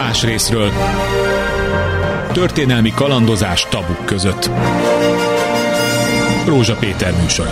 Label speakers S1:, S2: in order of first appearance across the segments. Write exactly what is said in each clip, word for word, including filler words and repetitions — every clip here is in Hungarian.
S1: Más részről. Történelmi kalandozás tabuk között. Rózsa Péter műsora.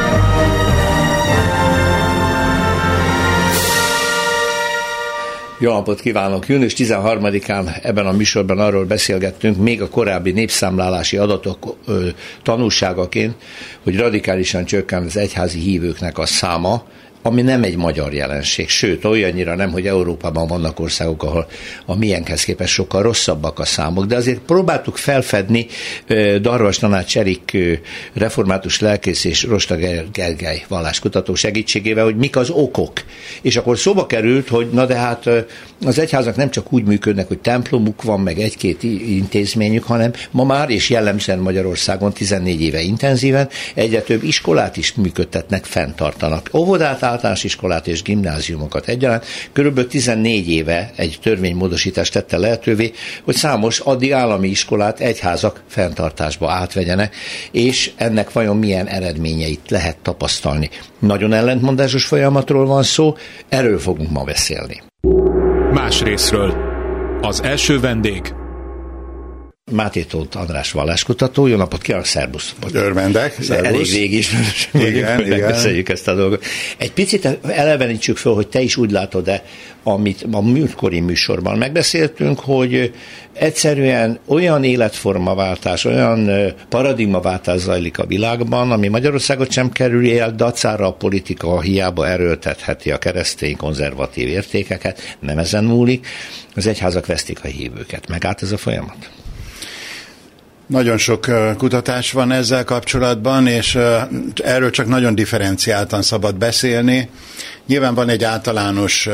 S2: Jó napot kívánok! június tizenharmadikán ebben a műsorban arról beszélgettünk, még a korábbi népszámlálási adatok ö, tanulságaként, hogy radikálisan csökken az egyházi hívőknek a száma, ami nem egy magyar jelenség, sőt, olyannyira nem, hogy Európában vannak országok, ahol a miénkhez képest sokkal rosszabbak a számok, de azért próbáltuk felfedni Darvas Tanács Erik református lelkész és Rosta Gergely valláskutató segítségével, hogy mik az okok. És akkor szóba került, hogy na de hát az egyházak nem csak úgy működnek, hogy templomuk van, meg egy-két intézményük, hanem ma már, és jellemzően Magyarországon tizennégy éve intenzíven egyre több iskolát is működtetnek, fenntartanak. Óvodát, általános iskolát és gimnáziumokat egyaránt. Körülbelül tizennégy éve egy törvénymódosítás tette lehetővé, hogy számos addig állami iskolát egyházak fenntartásba átvegyenek, és ennek vajon milyen eredményeit lehet tapasztalni. Nagyon ellentmondásos folyamatról van szó, erről fogunk ma beszélni.
S1: Más részről. Az első vendég
S2: Máté Tóth András valláskutató. Jó napot kívánok, szerbusz!
S3: Örvendek, szerbusz!
S2: Elég régi ismerős vagyunk, hogy megbeszéljük ezt a dolgot. Egy picit elevenítsük föl, hogy te is úgy látod-e, amit a múltkori műsorban megbeszéltünk, hogy egyszerűen olyan életformaváltás, olyan paradigmaváltás zajlik a világban, ami Magyarországot sem kerüli el, dacára a politika hiába erőltetheti a keresztény konzervatív értékeket, nem ezen múlik, az egyházak vesztik a hívőket. Megállt ez a folyamat?
S3: Nagyon sok kutatás van ezzel kapcsolatban, és erről csak nagyon differenciáltan szabad beszélni. Nyilván van egy általános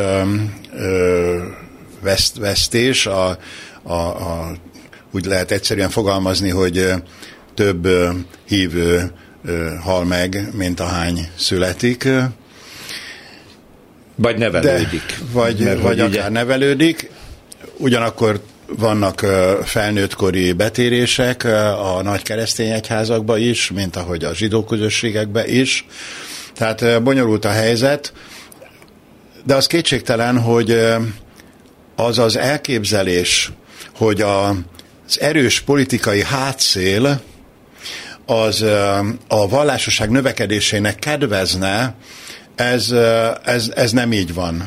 S3: veszt, vesztés, a, a, a, úgy lehet egyszerűen fogalmazni, hogy több hívő hal meg, mint ahány születik.
S2: Vagy nevelődik.
S3: De, vagy Mert vagy akár ugye... nevelődik. Ugyanakkor vannak felnőttkori betérések a nagy keresztény egyházakba is, mint ahogy a zsidó közösségekbe is. Tehát bonyolult a helyzet, de az kétségtelen, hogy az az elképzelés, hogy a, az erős politikai hátszél az a vallásosság növekedésének kedvezne, ez, ez, ez nem így van.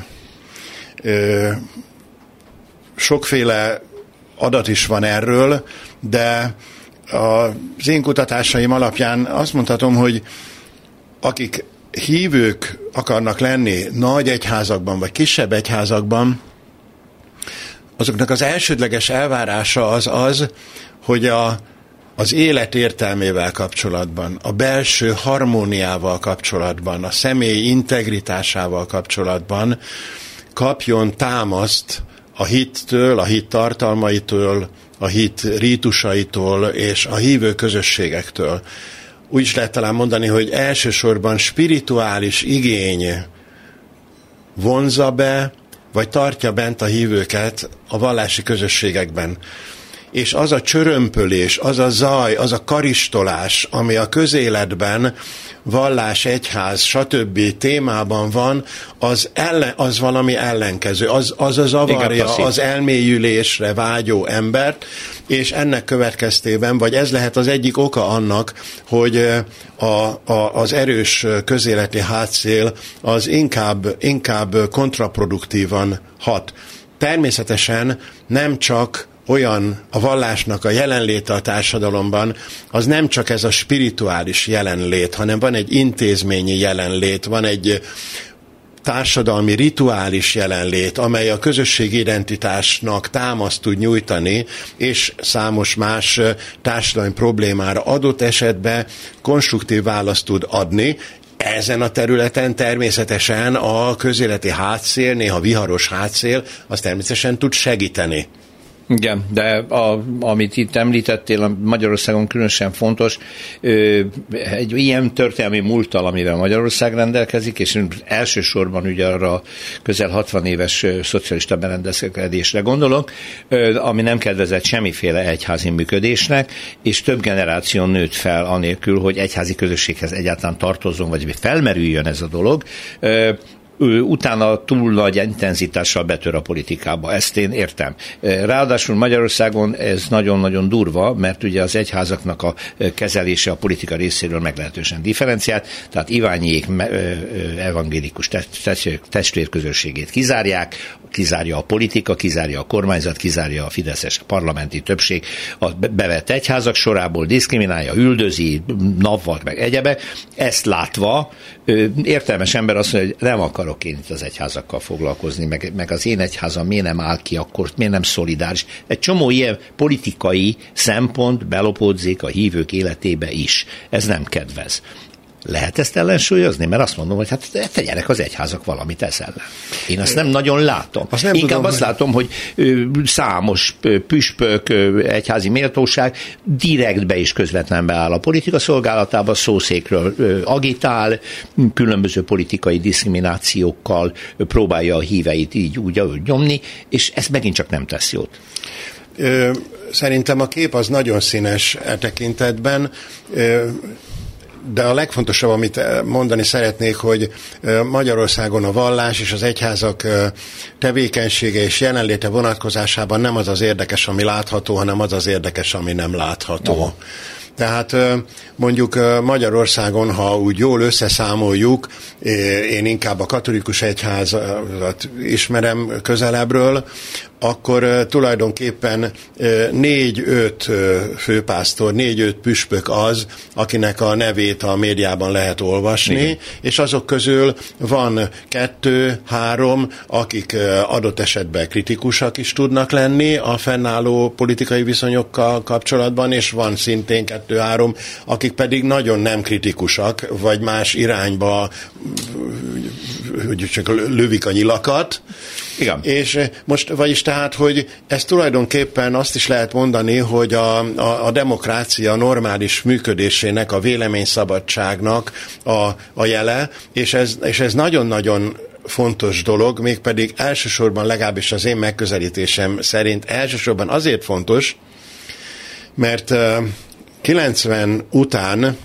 S3: Sokféle adat is van erről, de az én kutatásaim alapján azt mondhatom, hogy akik hívők akarnak lenni nagy egyházakban, vagy kisebb egyházakban, azoknak az elsődleges elvárása az az, hogy a, az élet értelmével kapcsolatban, a belső harmóniával kapcsolatban, a személy integritásával kapcsolatban kapjon támaszt a hittől, a hit tartalmaitól, a hit rítusaitól és a hívő közösségektől. Úgy is lehet talán mondani, hogy elsősorban spirituális igény vonzza be, vagy tartja bent a hívőket a vallási közösségekben. És az a csörömpölés, az a zaj, az a karistolás, ami a közéletben vallás, egyház, stb. Témában van, az, ellen, az valami ellenkező, az az, az avarja az elmélyülésre vágyó embert, és ennek következtében, vagy ez lehet az egyik oka annak, hogy a, a, az erős közéleti hátszél az inkább, inkább kontraproduktívan hat. Természetesen nem csak olyan a vallásnak a jelenléte a társadalomban, az nem csak ez a spirituális jelenlét, hanem van egy intézményi jelenlét, van egy társadalmi rituális jelenlét, amely a közösségi identitásnak támaszt tud nyújtani, és számos más társadalmi problémára adott esetben konstruktív választ tud adni. Ezen a területen természetesen a közéleti hátszél, néha viharos hátszél, az természetesen tud segíteni.
S2: Igen, de a, amit itt említettél, a Magyarországon különösen fontos, egy ilyen történelmi múlttal, amivel Magyarország rendelkezik, és elsősorban ugye arra közel hatvan éves szocialista berendezkedésre gondolok, ami nem kedvezett semmiféle egyházi működésnek, és több generáció nőtt fel anélkül, hogy egyházi közösséghez egyáltalán tartozzon, vagy felmerüljön ez a dolog. ő utána túl nagy intenzitással betör a politikába. Ezt én értem. Ráadásul Magyarországon ez nagyon-nagyon durva, mert ugye az egyházaknak a kezelése a politika részéről meglehetősen differenciált, tehát Iványiék evangélikus testvérközösségét kizárják, kizárja a politika, kizárja a kormányzat, kizárja a fideszes parlamenti többség, a bevett egyházak sorából diszkriminálja, üldözi, napvat meg egyebe. Ezt látva értelmes ember azt mondja, hogy nem akarok én itt az egyházakkal foglalkozni, meg, meg az én egyházam miért nem áll ki, akkor miért nem szolidáris. Egy csomó ilyen politikai szempont belopódzik a hívők életébe is. Ez nem kedvez. Lehet ezt ellensúlyozni? Mert azt mondom, hogy hát tegyenek az egyházak valamit ez ellen. Én azt nem nagyon látom. Azt nem Inkább tudom, azt hogy... látom, hogy számos püspök, egyházi méltóság direktbe és közvetlenbe áll a politika szolgálatába, szószékről agitál, különböző politikai diszkriminációkkal próbálja a híveit így úgy, ahogy nyomni, és ez megint csak nem tesz jót.
S3: Ö, szerintem a kép az nagyon színes e tekintetben. Ö, De a legfontosabb, amit mondani szeretnék, hogy Magyarországon a vallás és az egyházak tevékenysége és jelenléte vonatkozásában nem az az érdekes, ami látható, hanem az az érdekes, ami nem látható. Aha. Tehát mondjuk Magyarországon, ha úgy jól összeszámoljuk, én inkább a katolikus egyházat ismerem közelebbről, akkor tulajdonképpen négy-öt főpásztor, négy-öt püspök az, akinek a nevét a médiában lehet olvasni, igen. És azok közül van kettő, három, akik adott esetben kritikusak is tudnak lenni a fennálló politikai viszonyokkal kapcsolatban, és van szintén kettő-három, akik pedig nagyon nem kritikusak, vagy más irányba hogy csak lövik a nyilakat. Igen. És most, vagyis tehát, hogy ez tulajdonképpen azt is lehet mondani, hogy a, a, a demokrácia normális működésének, a véleményszabadságnak a, a jele, és ez, és ez nagyon-nagyon fontos dolog, mégpedig elsősorban, legalábbis az én megközelítésem szerint elsősorban azért fontos, mert kilencven után,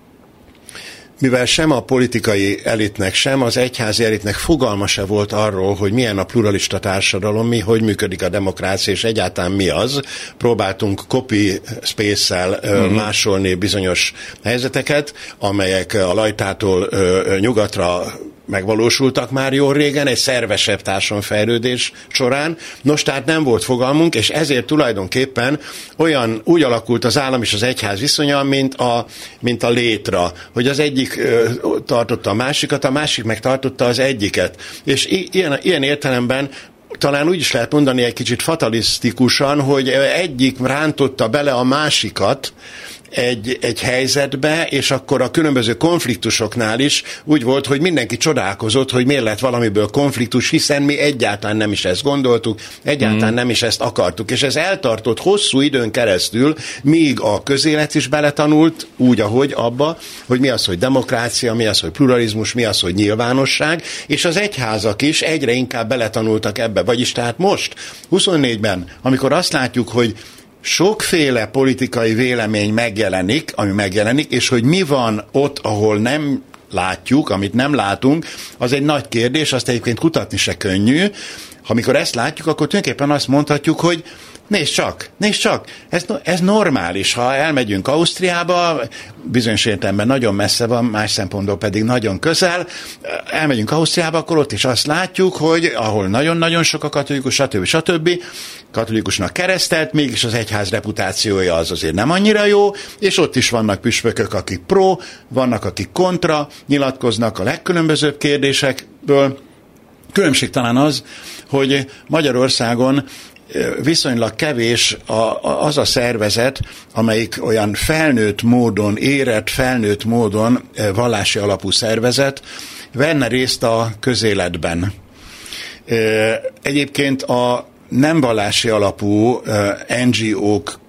S3: mivel sem a politikai elitnek, sem az egyházi elitnek fogalma se volt arról, hogy milyen a pluralista társadalom, mi, hogy működik a demokrácia, és egyáltalán mi az, próbáltunk copy-space-szel uh-huh. másolni bizonyos helyzeteket, amelyek a Lajtától uh, nyugatra megvalósultak már jól régen, egy szervesebb társadalomfejlődés során. Nos, tehát nem volt fogalmunk, és ezért tulajdonképpen olyan úgy alakult az állam és az egyház viszonya, mint a, mint a létra, hogy az egyik ö, tartotta a másikat, a másik meg tartotta az egyiket. És i- ilyen, ilyen értelemben talán úgy is lehet mondani egy kicsit fatalisztikusan, hogy egyik rántotta bele a másikat egy, egy helyzetbe, és akkor a különböző konfliktusoknál is úgy volt, hogy mindenki csodálkozott, hogy miért lett valamiből konfliktus, hiszen mi egyáltalán nem is ezt gondoltuk, egyáltalán mm. nem is ezt akartuk. És ez eltartott hosszú időn keresztül, míg a közélet is beletanult úgy, ahogy abba, hogy mi az, hogy demokrácia, mi az, hogy pluralizmus, mi az, hogy nyilvánosság, és az egyházak is egyre inkább beletanultak ebbe. Vagyis tehát most, huszonnégyben, amikor azt látjuk, hogy sokféle politikai vélemény megjelenik, ami megjelenik, és hogy mi van ott, ahol nem látjuk, amit nem látunk, az egy nagy kérdés, azt egyébként kutatni se könnyű. Ha amikor ezt látjuk, akkor tulajdonképpen azt mondhatjuk, hogy nézd csak, nézd csak, ez, ez normális. Ha elmegyünk Ausztriába, bizonyos értelemben nagyon messze van, más szempontból pedig nagyon közel, elmegyünk Ausztriába, akkor ott is azt látjuk, hogy ahol nagyon-nagyon sok a katolikus, stb. stb., katolikusnak keresztelt, mégis az egyház reputációja az azért nem annyira jó, és ott is vannak püspökök, akik pro, vannak, akik kontra, nyilatkoznak a legkülönbözőbb kérdésekből. Különbség talán az, hogy Magyarországon viszonylag kevés a, a, az a szervezet, amelyik olyan felnőtt módon, érett felnőtt módon vallási alapú szervezet, venne részt a közéletben. Egyébként a nem vallási alapú en gé ók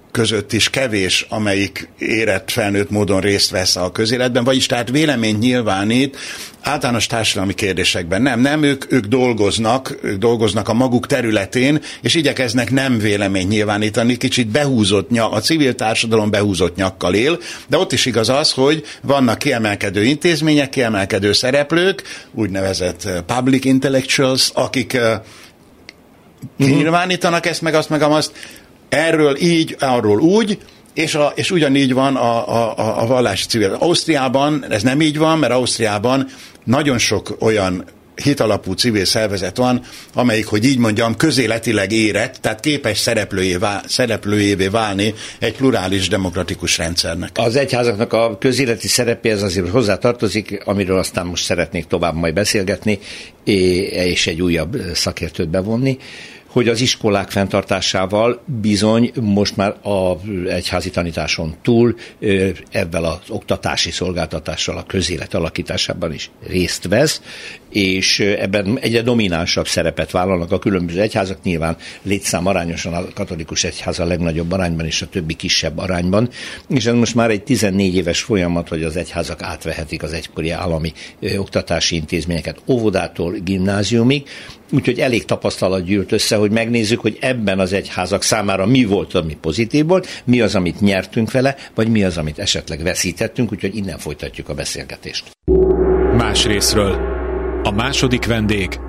S3: között is kevés, amelyik érett felnőtt módon részt vesz a közéletben, vagyis tehát véleményt nyilvánít általános társadalmi kérdésekben. Nem, nem, ők, ők dolgoznak, ők dolgoznak a maguk területén, és igyekeznek nem véleményt nyilvánítani, kicsit behúzott nyak, a civil társadalom behúzott nyakkal él, de ott is igaz az, hogy vannak kiemelkedő intézmények, kiemelkedő szereplők, úgynevezett public intellectuals, akik kinyilvánítanak ezt, meg azt, meg azt, erről így, arról úgy, és, a, és ugyanígy van a, a, a vallási civil. Ausztriában ez nem így van, mert Ausztriában nagyon sok olyan hitalapú civil szervezet van, amelyik, hogy így mondjam, közéletileg érett, tehát képes szereplőjé vál, szereplőjévé válni egy plurális demokratikus rendszernek.
S2: Az egyházaknak a közéleti szerepéhez azért hozzá tartozik, amiről aztán most szeretnék tovább majd beszélgetni, és egy újabb szakértőt bevonni, hogy az iskolák fenntartásával bizony most már az egyházi tanításon túl ebben az oktatási szolgáltatással a közélet alakításában is részt vesz, és ebben egyre dominánsabb szerepet vállalnak a különböző egyházak, nyilván létszám arányosan a katolikus egyház a legnagyobb arányban, és a többi kisebb arányban, és ez most már egy tizennégy éves folyamat, hogy az egyházak átvehetik az egykori állami oktatási intézményeket óvodától gimnáziumig, úgyhogy elég tapasztalat gyűlt össze, hogy megnézzük, hogy ebben az egyházak számára mi volt, ami pozitív volt, mi az, amit nyertünk vele, vagy mi az, amit esetleg veszítettünk, úgyhogy innen folytatjuk a beszélgetést.
S1: Más részről. A második vendég.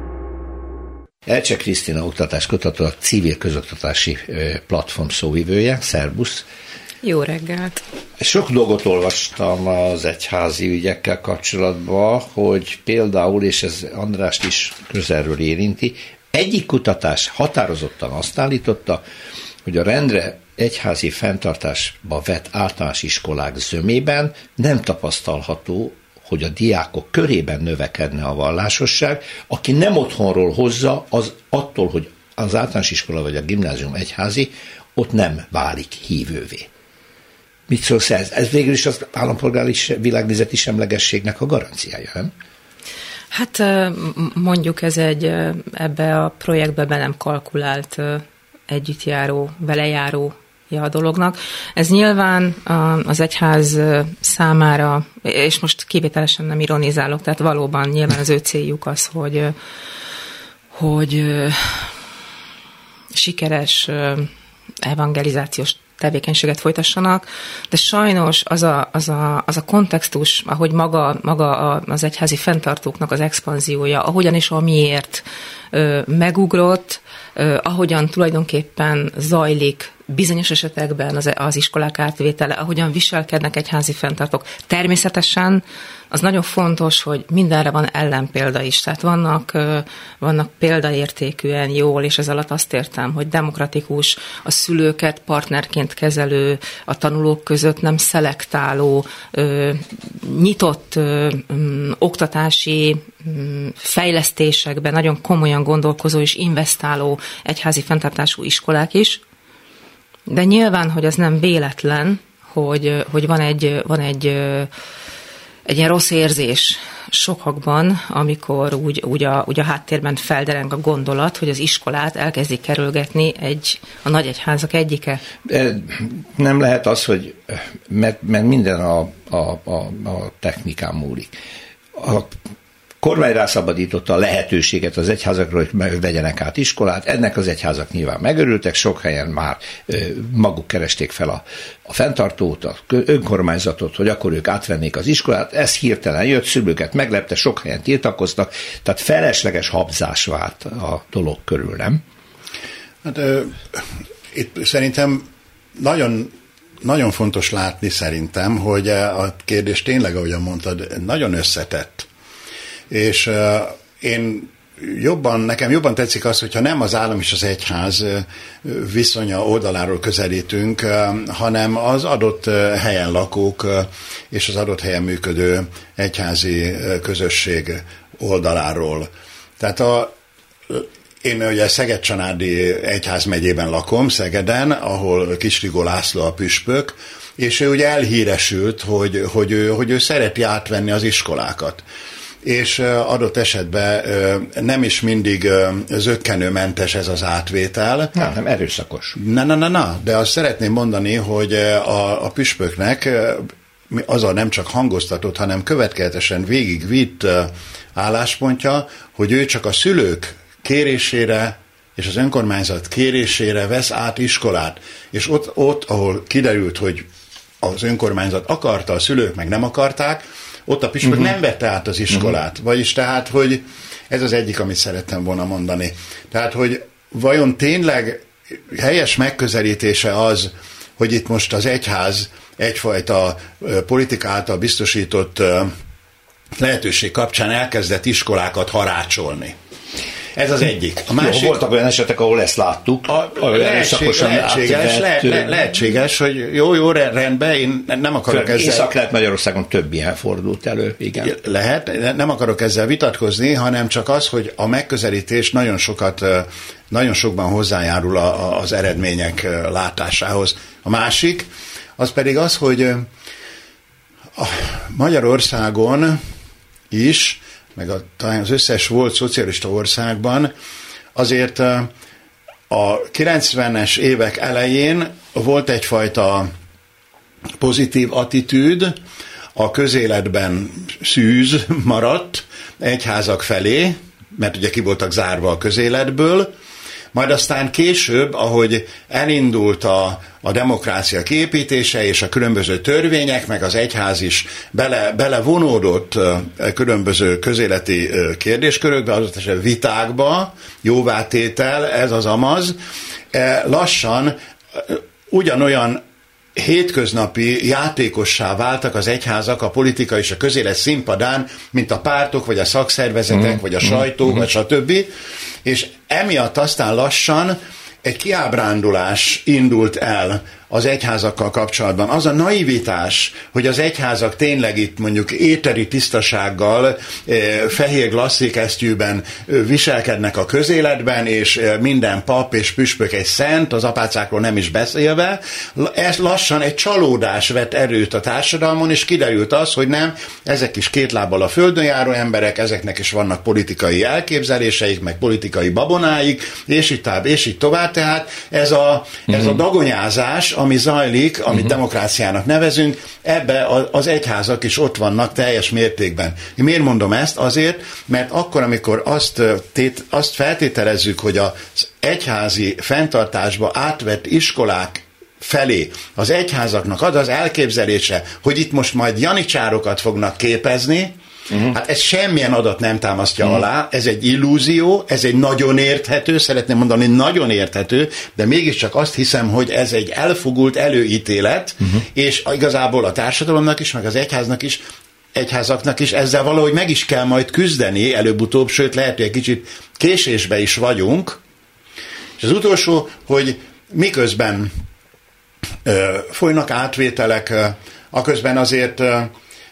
S2: Elcsek Krisztina oktatáskutató, a civil közoktatási platform szóvivője. Szerbusz!
S4: Jó reggelt!
S2: Sok dolgot olvastam az egyházi ügyekkel kapcsolatban, hogy például, és ez Andrást is közelről érinti, egyik kutatás határozottan azt állította, hogy a rendre egyházi fenntartásba vett általános iskolák zömében nem tapasztalható, hogy a diákok körében növekedne a vallásosság, aki nem otthonról hozza, az attól, hogy az általános iskola vagy a gimnázium egyházi, ott nem válik hívővé. Mit szólsz ez? Ez végül is az állampolgári világnézeti semlegességnek a garanciája, nem?
S4: Hát mondjuk ez egy ebbe a projektbe be nem kalkulált együttjáró, velejáró a dolognak. Ez nyilván az egyház számára, és most kivételesen nem ironizálok, tehát valóban nyilván az ő céljuk az, hogy, hogy sikeres evangelizációs tevékenységet folytassanak, de sajnos az a, az a, az a kontextus, ahogy maga, maga az egyházi fenntartóknak az expanziója, ahogyan és amiért ö, megugrott, ö, ahogyan tulajdonképpen zajlik bizonyos esetekben az, az iskolák átvétele, ahogyan viselkednek egyházi fenntartók. Természetesen az nagyon fontos, hogy mindenre van ellenpélda is. Tehát vannak, vannak példaértékűen jól, és ez alatt azt értem, hogy demokratikus, a szülőket partnerként kezelő, a tanulók között nem szelektáló, nyitott oktatási fejlesztésekben nagyon komolyan gondolkozó és investáló egyházi fenntartású iskolák is. De nyilván, hogy az nem véletlen, hogy, hogy van egy, van egy, egy ilyen rossz érzés sokakban, amikor úgy, úgy, a, úgy a háttérben feldereng a gondolat, hogy az iskolát elkezdik kerülgetni egy, a nagy egyházak egyike.
S2: Nem lehet az, hogy mert, mert minden a, a, a, a technikán múlik. A kormány rászabadította a lehetőséget az egyházakra, hogy vegyenek át iskolát. Ennek az egyházak nyilván megörültek, sok helyen már maguk keresték fel a, a fenntartót, a önkormányzatot, hogy akkor ők átvennék az iskolát. Ez hirtelen jött, szülőket meglepte, sok helyen tiltakoztak, tehát felesleges habzás vált a dolog körül, nem?
S3: Hát ö, itt szerintem nagyon nagyon fontos látni szerintem, hogy a kérdés tényleg, ahogyan mondtad, nagyon összetett. És uh, én jobban, nekem jobban tetszik az, hogyha nem az állam és az egyház viszonya oldaláról közelítünk, uh, hanem az adott uh, helyen lakók uh, és az adott helyen működő egyházi uh, közösség oldaláról. Tehát a, én ugye Szeged-Csanádi egyházmegyében lakom, Szegeden, ahol Kisrigó László a püspök, és ő ugye elhíresült, hogy, hogy, ő, hogy ő szereti átvenni az iskolákat. és adott esetben nem is mindig zökkenőmentes ez az átvétel.
S2: Nem, nem erőszakos.
S3: Na, na, na, na, de azt szeretném mondani, hogy a, a püspöknek az a nem csak hangoztatott, hanem következetesen végigvitt álláspontja, hogy ő csak a szülők kérésére és az önkormányzat kérésére vesz át iskolát. És ott, ott, ahol kiderült, hogy az önkormányzat akarta, a szülők meg nem akarták, ott a püspök uh-huh. nem vette át az iskolát. Uh-huh. Vagyis tehát, hogy ez az egyik, amit szerettem volna mondani. Tehát, hogy vajon tényleg helyes megközelítése az, hogy itt most az egyház egyfajta politika által biztosított lehetőség kapcsán elkezdett iskolákat harácsolni. Ez az egyik. A másik,
S2: jó, voltak olyan esetek, ahol ezt láttuk. A, a
S3: lehetség, lehetséges, le, le, lehetséges, hogy jó, jó, rendben, én nem akarok ezzel...
S2: Észak-Kelet-Magyarországon több ilyen fordult elő, igen.
S3: Lehet, nem akarok ezzel vitatkozni, hanem csak az, hogy a megközelítés nagyon sokat, nagyon sokban hozzájárul az eredmények látásához. A másik, az pedig az, hogy a Magyarországon is, meg a, talán az összes volt szocialista országban, azért a kilencvenes évek elején volt egyfajta pozitív attitűd, a közéletben szűz maradt egyházak felé, mert ugye ki voltak zárva a közéletből, majd aztán később, ahogy elindult a, a demokrácia kiépítése és a különböző törvények, meg az egyház is bele, belevonódott különböző közéleti kérdéskörökbe, azok esetben vitákba, jóvátétel, ez az amaz, lassan ugyanolyan hétköznapi játékossá váltak az egyházak a politika és a közélet színpadán, mint a pártok, vagy a szakszervezetek, mm. vagy a sajtó, mm. vagy stb. És emiatt aztán lassan egy kiábrándulás indult el az egyházakkal kapcsolatban. Az a naivitás, hogy az egyházak tényleg itt mondjuk éteri tisztasággal, fehér glasszékesztyűben viselkednek a közéletben, és minden pap és püspök egy szent, az apácákról nem is beszélve, ez lassan egy csalódás vett erőt a társadalmon, és kiderült az, hogy nem, ezek is két lábbal a földön járó emberek, ezeknek is vannak politikai elképzeléseik, meg politikai babonáik, és így tovább, és így tovább. Tehát ez a, ez a dagonyázás, ami zajlik, amit uh-huh. demokráciának nevezünk, ebbe az egyházak is ott vannak teljes mértékben. Én miért mondom ezt? Azért, mert akkor, amikor azt, tét, azt feltételezzük, hogy az egyházi fenntartásba átvett iskolák felé az egyházaknak az az elképzelése, hogy itt most majd janicsárokat fognak képezni, Uh-huh. hát ez semmilyen adat nem támasztja uh-huh. alá, ez egy illúzió, ez egy nagyon érthető, szeretném mondani, nagyon érthető, de mégiscsak azt hiszem, hogy ez egy elfogult előítélet, uh-huh. és igazából a társadalomnak is, meg az egyháznak is, egyházaknak is ezzel valahogy meg is kell majd küzdeni előbb-utóbb, sőt lehet, hogy egy kicsit késésbe is vagyunk. És az utolsó, hogy miközben ö, folynak átvételek, ö, aközben azért ö,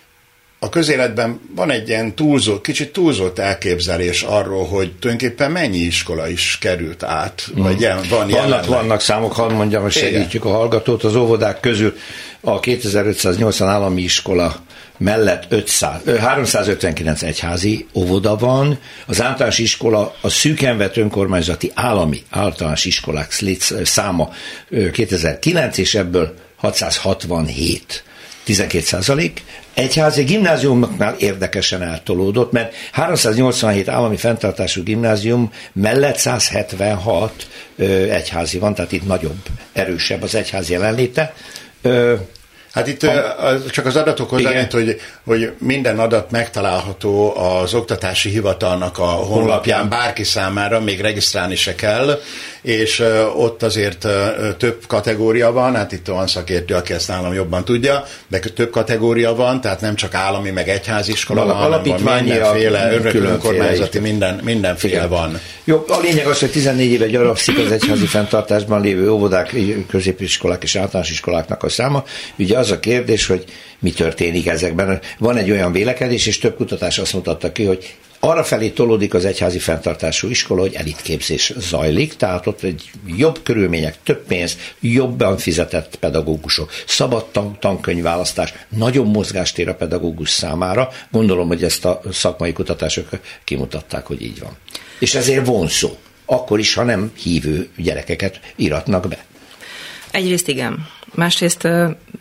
S3: a közéletben van egy ilyen túlzott, kicsit túlzott elképzelés arról, hogy tulajdonképpen mennyi iskola is került át, mm. vagy ilyen, van
S2: vannak, vannak számok, hadd mondjam, hogy segítjük a hallgatót. Az óvodák közül a kétezer-ötszáznyolcvan állami iskola mellett ötszáz, háromszázötvenkilenc egyházi óvoda van, az általános iskola, a szűken vett önkormányzati állami általános iskolák száma kétezer-kilenc, és ebből hatszázhatvanhét, tizenkét százalék. Egyházi gimnáziumoknál érdekesen eltolódott, mert háromszáznyolcvanhét állami fenntartású gimnázium mellett száz hetvenhat ö, egyházi van, tehát itt nagyobb, erősebb az egyház jelenléte. Ö,
S3: Hát itt a, csak az adatokhoz annyit, hogy, hogy minden adat megtalálható az oktatási hivatalnak a honlapján bárki számára, még regisztrálni se kell, és ott azért több kategória van, hát itt van szakértő, aki ezt nálam jobban tudja, de több kategória van, tehát nem csak állami, meg egyháziskola van, alapítványi, mindenféle, önkormányzati, minden, mindenféle van.
S2: Jó, a lényeg az, hogy tizennégy éve gyarapszik az egyházi fenntartásban lévő óvodák, középiskolák és általános iskoláknak a száma. Ugye az a kérdés, hogy mi történik ezekben. Van egy olyan vélekedés, és több kutatás azt mutatta ki, hogy arra felé tolódik az egyházi fenntartású iskola, hogy elitképzés zajlik, tehát ott egy jobb körülmények, több pénz, jobban fizetett pedagógusok, szabad tan- tankönyvválasztás, nagyobb mozgástér a pedagógus számára. Gondolom, hogy ezt a szakmai kutatások kimutatták, hogy így van. És ezért vonzó. Akkor is, ha nem hívő gyerekeket íratnak be.
S4: Egyrészt igen. Másrészt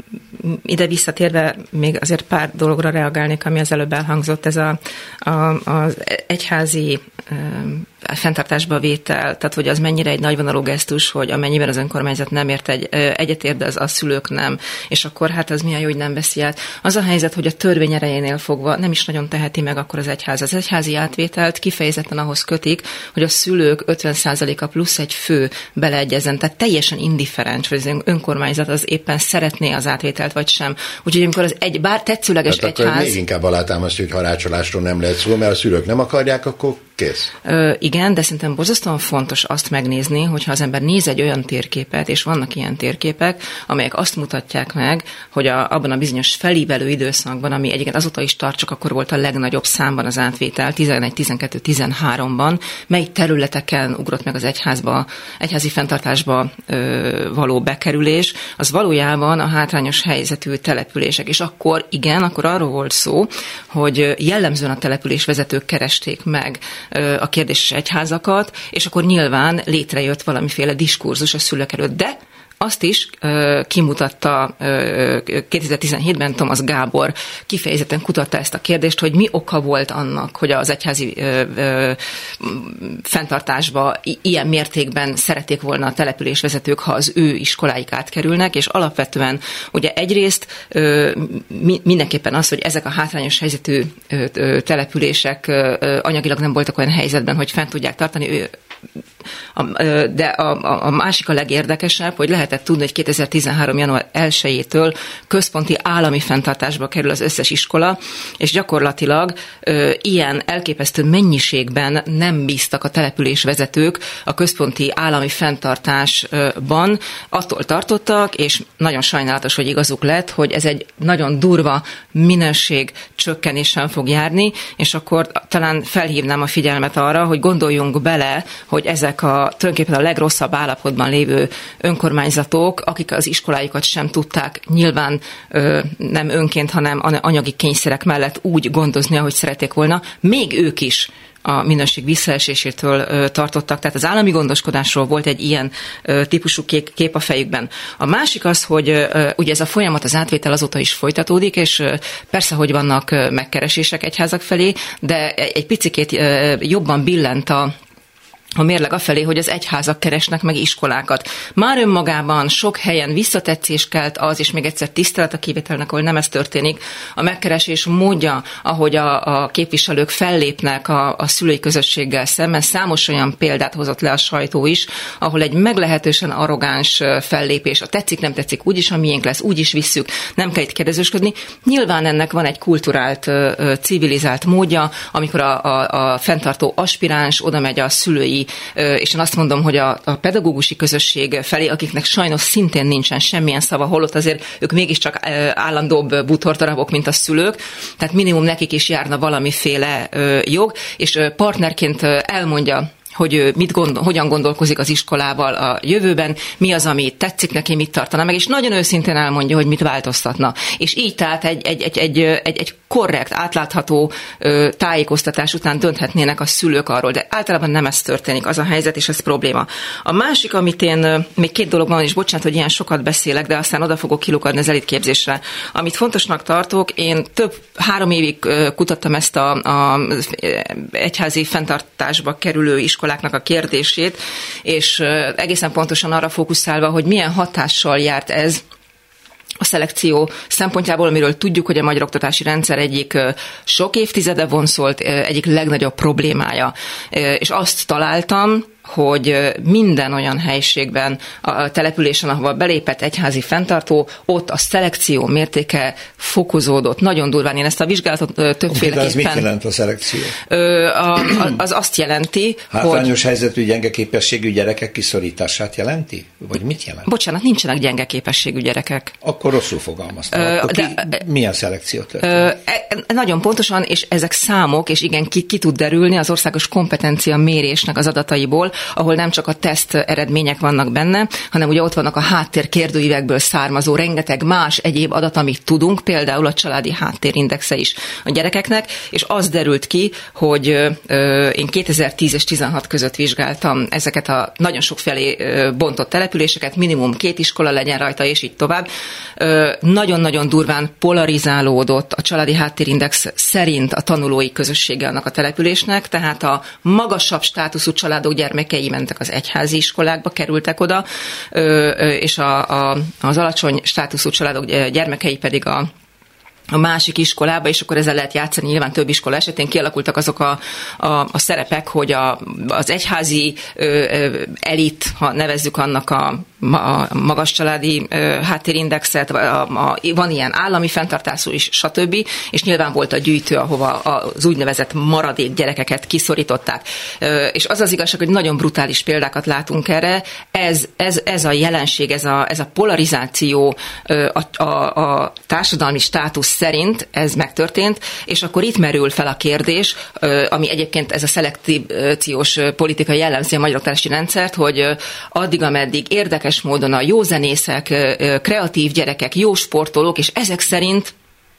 S4: ide visszatérve még azért pár dologra reagálnék, ami az előbb elhangzott, ez a, a, az egyházi fenntartásba vétel, tehát hogy az mennyire egy nagyvonalú gesztus, hogy amennyiben az önkormányzat nem ért egy, egyetért, de az a szülők nem, és akkor hát az milyen jó, hogy nem veszi át. Az a helyzet, hogy a törvény erejénél fogva nem is nagyon teheti meg akkor az egyház. Az egyházi átvételt kifejezetten ahhoz kötik, hogy a szülők ötven százaléka plusz egy fő beleegyezzen, tehát teljesen indifferens, hogy az önkormányzat az éppen szeretné az átvételt, vagy sem. Úgyhogy amikor az egy, bár tetszőleges hát egyház...
S5: még inkább alátámasztja, hogy harácsolásról nem lehet szó, mert a szülők nem akarják, akkor kész.
S4: Ö, igen, de szerintem borzasztóan fontos azt megnézni, hogyha az ember néz egy olyan térképet, és vannak ilyen térképek, amelyek azt mutatják meg, hogy a, abban a bizonyos felívelő időszakban, ami egyébként azóta is tart, csak akkor volt a legnagyobb számban az átvétel, tizenegy, tizenkettő, tizenháromban, mely területeken ugrott meg az egyházba, egyházi fenntartásba ö, való bekerülés, az valójában a hátrányos helyzetű települések. És akkor igen, akkor arról volt szó, hogy jellemzően a településvezetők keresték meg a kérdéses egyházakat, és akkor nyilván létrejött valamiféle diskurzus a szülők előtt. De azt is uh, kimutatta uh, kétezer-tizenhétben Thomas Gábor kifejezetten kutatta ezt a kérdést, hogy mi oka volt annak, hogy az egyházi uh, uh, fenntartásba i- ilyen mértékben szerették volna a településvezetők, ha az ő iskoláik átkerülnek, és alapvetően ugye egyrészt uh, mi, mindenképpen az, hogy ezek a hátrányos helyzetű uh, települések uh, anyagilag nem voltak olyan helyzetben, hogy fent tudják tartani ő. De a, a másik a legérdekesebb, hogy lehetett tudni, hogy kétezer-tizenhárom. január elsejétől központi állami fenntartásba kerül az összes iskola, és gyakorlatilag ö, ilyen elképesztő mennyiségben nem bíztak a településvezetők a központi állami fenntartásban, attól tartottak, és nagyon sajnálatos, hogy igazuk lett, hogy ez egy nagyon durva minőség csökkenésen fog járni, és akkor talán felhívnám a figyelmet arra, hogy gondoljunk bele, hogy ezek a tulajdonképpen a legrosszabb állapotban lévő önkormányzatok, akik az iskolájukat sem tudták nyilván ö, nem önként, hanem anyagi kényszerek mellett úgy gondozni, ahogy szerették volna, még ők is a minőség visszaesésétől ö, tartottak. Tehát az állami gondoskodásról volt egy ilyen ö, típusú kép, kép a fejükben. A másik az, hogy ö, ugye ez a folyamat, az átvétel azóta is folytatódik, és ö, persze, hogy vannak ö, megkeresések egyházak felé, de egy picikét ö, jobban billent a a mérleg afelé, hogy az egyházak keresnek meg iskolákat. Már önmagában sok helyen visszatetszés kelt az, és még egyszer tisztelet a kivételnek, ahol nem ez történik, a megkeresés módja, ahogy a, a képviselők fellépnek a, a szülői közösséggel szemben. Számos olyan példát hozott le a sajtó is, ahol egy meglehetősen arrogáns fellépés, a tetszik, nem tetszik, úgyis a miénk lesz, úgyis visszük, nem kell itt kérdezősködni. Nyilván ennek van egy kulturált, civilizált módja, amikor a, a, a fenntartó aspiráns oda megy a szülői, és én azt mondom, hogy a, a pedagógusi közösség felé, akiknek sajnos szintén nincsen semmilyen szava, holott azért ők mégiscsak állandóbb bútordarabok, mint a szülők, tehát minimum nekik is járna valamiféle jog, és partnerként elmondja, hogy mit gondol, hogyan gondolkozik az iskolával a jövőben, mi az, ami tetszik neki, mit tartana meg, és nagyon őszintén elmondja, hogy mit változtatna. És így tehát egy, egy, egy, egy, egy, egy korrekt, átlátható ö, tájékoztatás után dönthetnének a szülők arról, de általában nem ez történik, az a helyzet, és ez probléma. A másik, amit én, még két dolog van, és bocsánat, hogy ilyen sokat beszélek, de aztán oda fogok kilukadni az elitképzésre. Amit fontosnak tartok, én több, három évig kutattam ezt a, a egyházi fenntartásba kerülő iskoláknak a kérdését, és egészen pontosan arra fókuszálva, hogy milyen hatással járt ez a szelekció szempontjából, amiről tudjuk, hogy a magyar oktatási rendszer egyik sok évtizede vonszolt, egyik legnagyobb problémája. És azt találtam, hogy minden olyan helyiségben, a településen, ahol belépett egyházi fenntartó, ott a szelekció mértéke fokozódott. Nagyon durván. Én ezt a vizsgálatot többféleképpen...
S2: De ez mit jelent a szelekció?
S4: Az azt jelenti,
S2: hátrányos
S4: hogy...
S2: helyzetű, gyenge képességű gyerekek kiszorítását jelenti? Vagy mit jelent?
S4: Bocsánat, nincsenek gyenge képességű gyerekek.
S2: Akkor rosszul fogalmaztam. Akkor ki, de, milyen szelekció történik?
S4: Nagyon pontosan, és ezek számok, és igen, ki, ki tud derülni az országos kompetencia mérésnek az adataiból, ahol nem csak a teszt eredmények vannak benne, hanem ugye ott vannak a háttér kérdőívekből származó rengeteg más egyéb adat, amit tudunk, például a családi háttérindexe is a gyerekeknek, és az derült ki, hogy ö, én kétezer-tíz és tizenhat között vizsgáltam ezeket a nagyon sokfelé ö, bontott településeket, minimum két iskola legyen rajta, és így tovább. Ö, nagyon-nagyon durván polarizálódott a családi háttérindex szerint a tanulói közössége annak a településnek, tehát a magasabb státuszú családok gyermekei mentek az egyházi iskolákba, kerültek oda, és a, a, az alacsony státuszú családok gyermekei pedig a a másik iskolába, és akkor ezzel lehet játszani, nyilván több iskola esetén kialakultak azok a, a, a szerepek, hogy a, az egyházi ö, ö, elit, ha nevezzük annak a, a magas családi ö, háttérindexet, a, a, van ilyen állami fenntartású is, stb. És nyilván volt a gyűjtő, ahova az úgynevezett maradék gyerekeket kiszorították. Ö, és az az igazság, hogy nagyon brutális példákat látunk erre. Ez, ez, ez a jelenség, ez a, ez a polarizáció, ö, a, a, a társadalmi státusz szerint ez megtörtént, és akkor itt merül fel a kérdés, ami egyébként ez a szelektíciós politika jellemzi a magyar oktatási rendszert, hogy addig, ameddig érdekes módon a jó zenészek, kreatív gyerekek, jó sportolók, és ezek szerint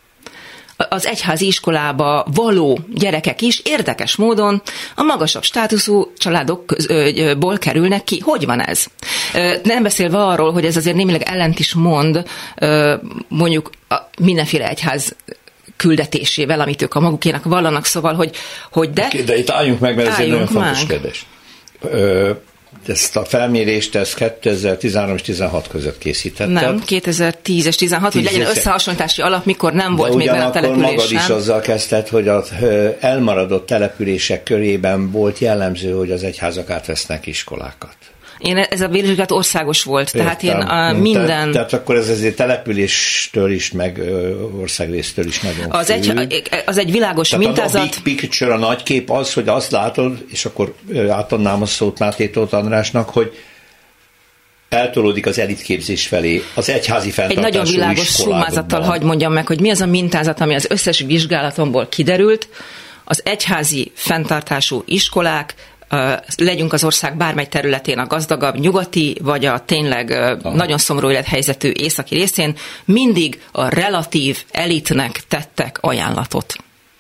S4: az egyházi iskolába való gyerekek is érdekes módon a magasabb státuszú családokból kerülnek ki. Hogy van ez? Nem beszélve arról, hogy ez azért némileg ellent is mond mondjuk a mindenféle egyház küldetésével, amit ők a magukénak vallanak, szóval, hogy, hogy de...
S2: De itt álljunk meg, mert ez egy nagyon fontos kérdés. Ö, ezt a felmérést ezt kétezer-tizenhárom és tizenhat között készítetted.
S4: Nem, kétezer-tíz és tizenhat, hogy legyen összehasonlítási alap, mikor nem volt még benne a településen.
S2: Magad is azzal kezdted, hogy az elmaradott települések körében volt jellemző, hogy az egyházak átvesznek iskolákat.
S4: Én ez a vizsgálat országos volt, Értem. tehát én a minden...
S2: Tehát, tehát akkor ez azért településtől is, meg országrésztől is nagyon
S4: az egy, az egy világos
S2: tehát
S4: mintázat.
S2: A big picture, a nagy kép az, hogy azt látod, és akkor átadnám a szót Máté Tóth Andrásnak, hogy eltolódik az elitképzés felé, az egyházi fenntartású
S4: egy nagyon világos summázattal hagy mondjam meg, hogy mi az a mintázat, ami az összes vizsgálatomból kiderült. Az egyházi fenntartású iskolák, legyünk az ország bármely területén, a gazdagabb nyugati, vagy a tényleg Aha. nagyon szomorú élethelyzetű északi részén, mindig a relatív elitnek tettek ajánlatot.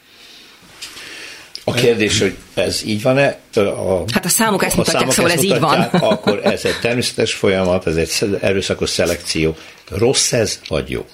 S2: A kérdés, hogy ez így van-e? A,
S4: hát a számok ezt mutatják, szóval ez így van.
S2: Akkor ez egy természetes folyamat, ez egy erőszakos szelekció. Rossz ez, vagy jó?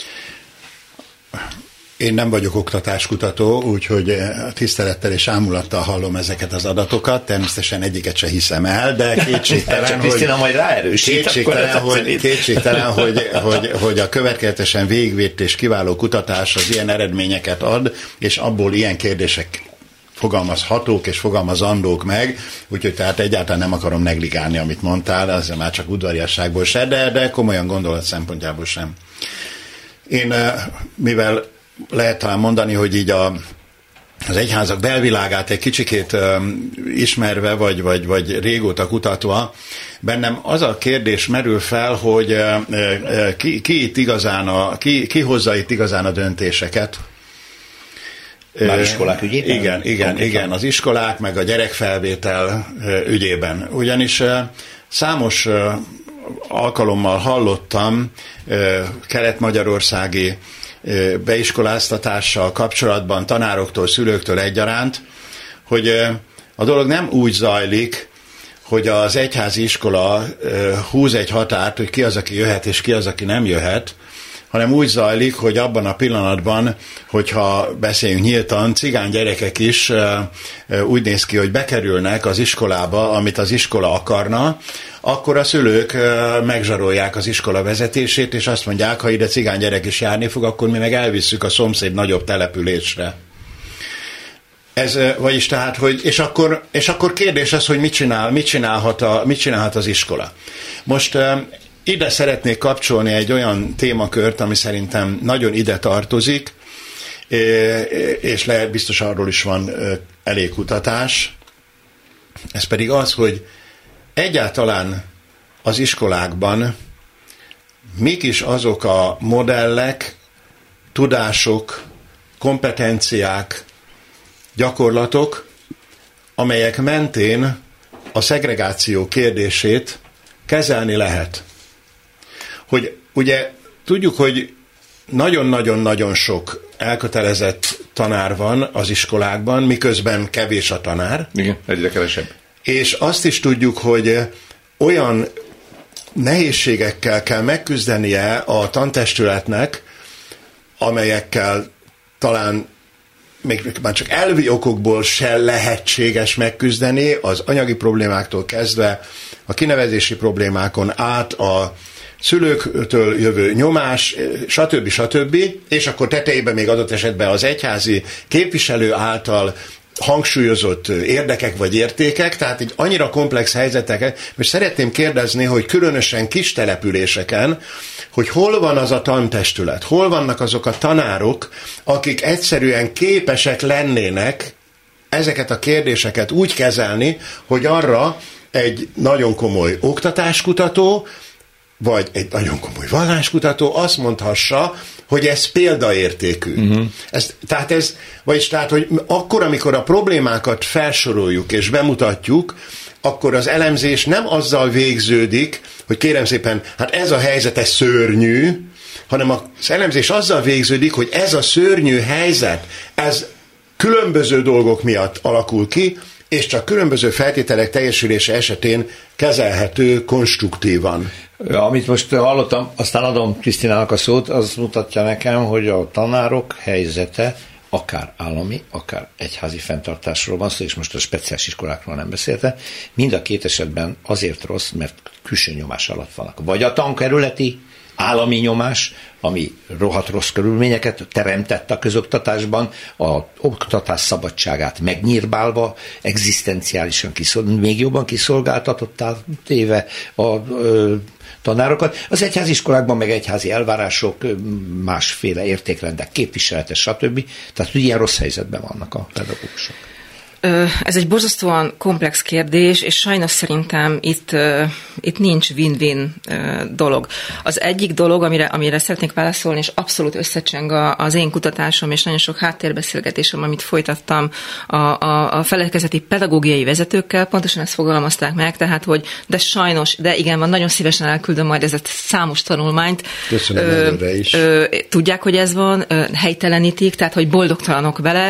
S3: Én nem vagyok oktatáskutató, úgyhogy tisztelettel és ámulattal hallom ezeket az adatokat, természetesen egyiket se hiszem el, de kétségtelen, hogy,
S2: majd
S3: kétségtelen, hogy, kétségtelen hogy, hogy, hogy a következetesen végigvitt és kiváló kutatás az ilyen eredményeket ad, és abból ilyen kérdések fogalmazhatók és fogalmazandók meg, úgyhogy tehát egyáltalán nem akarom negligálni, amit mondtál, az már csak udvariasságból se, de, de komolyan gondolat szempontjából sem. Én, mivel lehet talán mondani, hogy így a, az egyházak belvilágát egy kicsikét um, ismerve, vagy, vagy, vagy régóta kutatva, bennem az a kérdés merül fel, hogy uh, uh, ki, ki, itt igazán a, ki, ki hozza itt igazán a döntéseket.
S2: Már iskolák ügyében?
S3: Igen, igen, igen, az iskolák, meg a gyerekfelvétel uh, ügyében. Ugyanis uh, számos uh, alkalommal hallottam uh, kelet-magyarországi beiskoláztatással kapcsolatban tanároktól, szülőktől egyaránt, hogy a dolog nem úgy zajlik, hogy az egyházi iskola húz egy határt, hogy ki az, aki jöhet, és ki az, aki nem jöhet, hanem úgy zajlik, hogy abban a pillanatban, hogyha beszéljünk nyíltan, cigány gyerekek is úgy néz ki, hogy bekerülnek az iskolába, amit az iskola akarna, akkor a szülők megzsarolják az iskola vezetését, és azt mondják, ha ide cigány gyerek is járni fog, akkor mi meg elvisszük a szomszéd nagyobb településre. Ez, vagyis tehát, hogy, és akkor, és akkor kérdés az, hogy mit csinál, mit csinálhat, a, mit csinálhat az iskola. Most uh, ide szeretnék kapcsolni egy olyan témakört, ami szerintem nagyon ide tartozik, és lehet biztos arról is van elég kutatás. Ez pedig az, hogy egyáltalán az iskolákban mik is azok a modellek, tudások, kompetenciák, gyakorlatok, amelyek mentén a szegregáció kérdését kezelni lehet. Hogy ugye tudjuk, hogy nagyon-nagyon-nagyon sok elkötelezett tanár van az iskolákban, miközben kevés a tanár.
S5: Igen, egyre kevesebb.
S3: És azt is tudjuk, hogy olyan nehézségekkel kell megküzdenie a tantestületnek, amelyekkel talán még már csak elvi okokból se lehetséges megküzdeni, az anyagi problémáktól kezdve a kinevezési problémákon át a szülőktől jövő nyomás, stb. stb. És akkor tetejében még adott esetben az egyházi képviselő által hangsúlyozott érdekek vagy értékek, tehát egy annyira komplex helyzeteket, és szeretném kérdezni, hogy különösen kis településeken, hogy hol van az a tantestület, hol vannak azok a tanárok, akik egyszerűen képesek lennének ezeket a kérdéseket úgy kezelni, hogy arra egy nagyon komoly oktatáskutató, vagy egy nagyon komoly valláskutató azt mondhassa, hogy ez példaértékű. Uh-huh. Ez, tehát ez, vagyis tehát, hogy akkor, amikor a problémákat felsoroljuk és bemutatjuk, akkor az elemzés nem azzal végződik, hogy kérem szépen, hát ez a helyzet, ez szörnyű, hanem az elemzés azzal végződik, hogy ez a szörnyű helyzet, ez különböző dolgok miatt alakul ki, és csak különböző feltételek teljesülése esetén kezelhető konstruktívan.
S2: Amit most hallottam, aztán adom Krisztinának a szót, az mutatja nekem, hogy a tanárok helyzete akár állami, akár egyházi fenntartásról van szó, és most a speciális iskolákról nem beszéltem, mind a két esetben azért rossz, mert külső nyomás alatt vannak. Vagy a tankerületi állami nyomás, ami rohadt rossz körülményeket teremtett a közoktatásban, a oktatás szabadságát megnyírbálva, egzisztenciálisan kiszol, még jobban kiszolgáltatottá téve a ö, tanárokat. Az egyházi iskolákban meg egyházi elvárások, másféle értékrendek képviseletes, stb. Tehát ilyen rossz helyzetben vannak a pedagógusok.
S4: Ez egy borzasztóan komplex kérdés, és sajnos szerintem itt, itt nincs win-win dolog. Az egyik dolog, amire, amire szeretnék válaszolni, és abszolút összecseng az én kutatásom, és nagyon sok háttérbeszélgetésem, amit folytattam a, a, a felekezeti pedagógiai vezetőkkel, pontosan ezt fogalmazták meg, tehát, hogy de sajnos, de igen, van, nagyon szívesen elküldöm majd ezt számos tanulmányt.
S3: Köszönöm előre is.
S4: Ö, tudják, hogy ez van, helytelenítik, tehát, hogy boldogtalanok vele,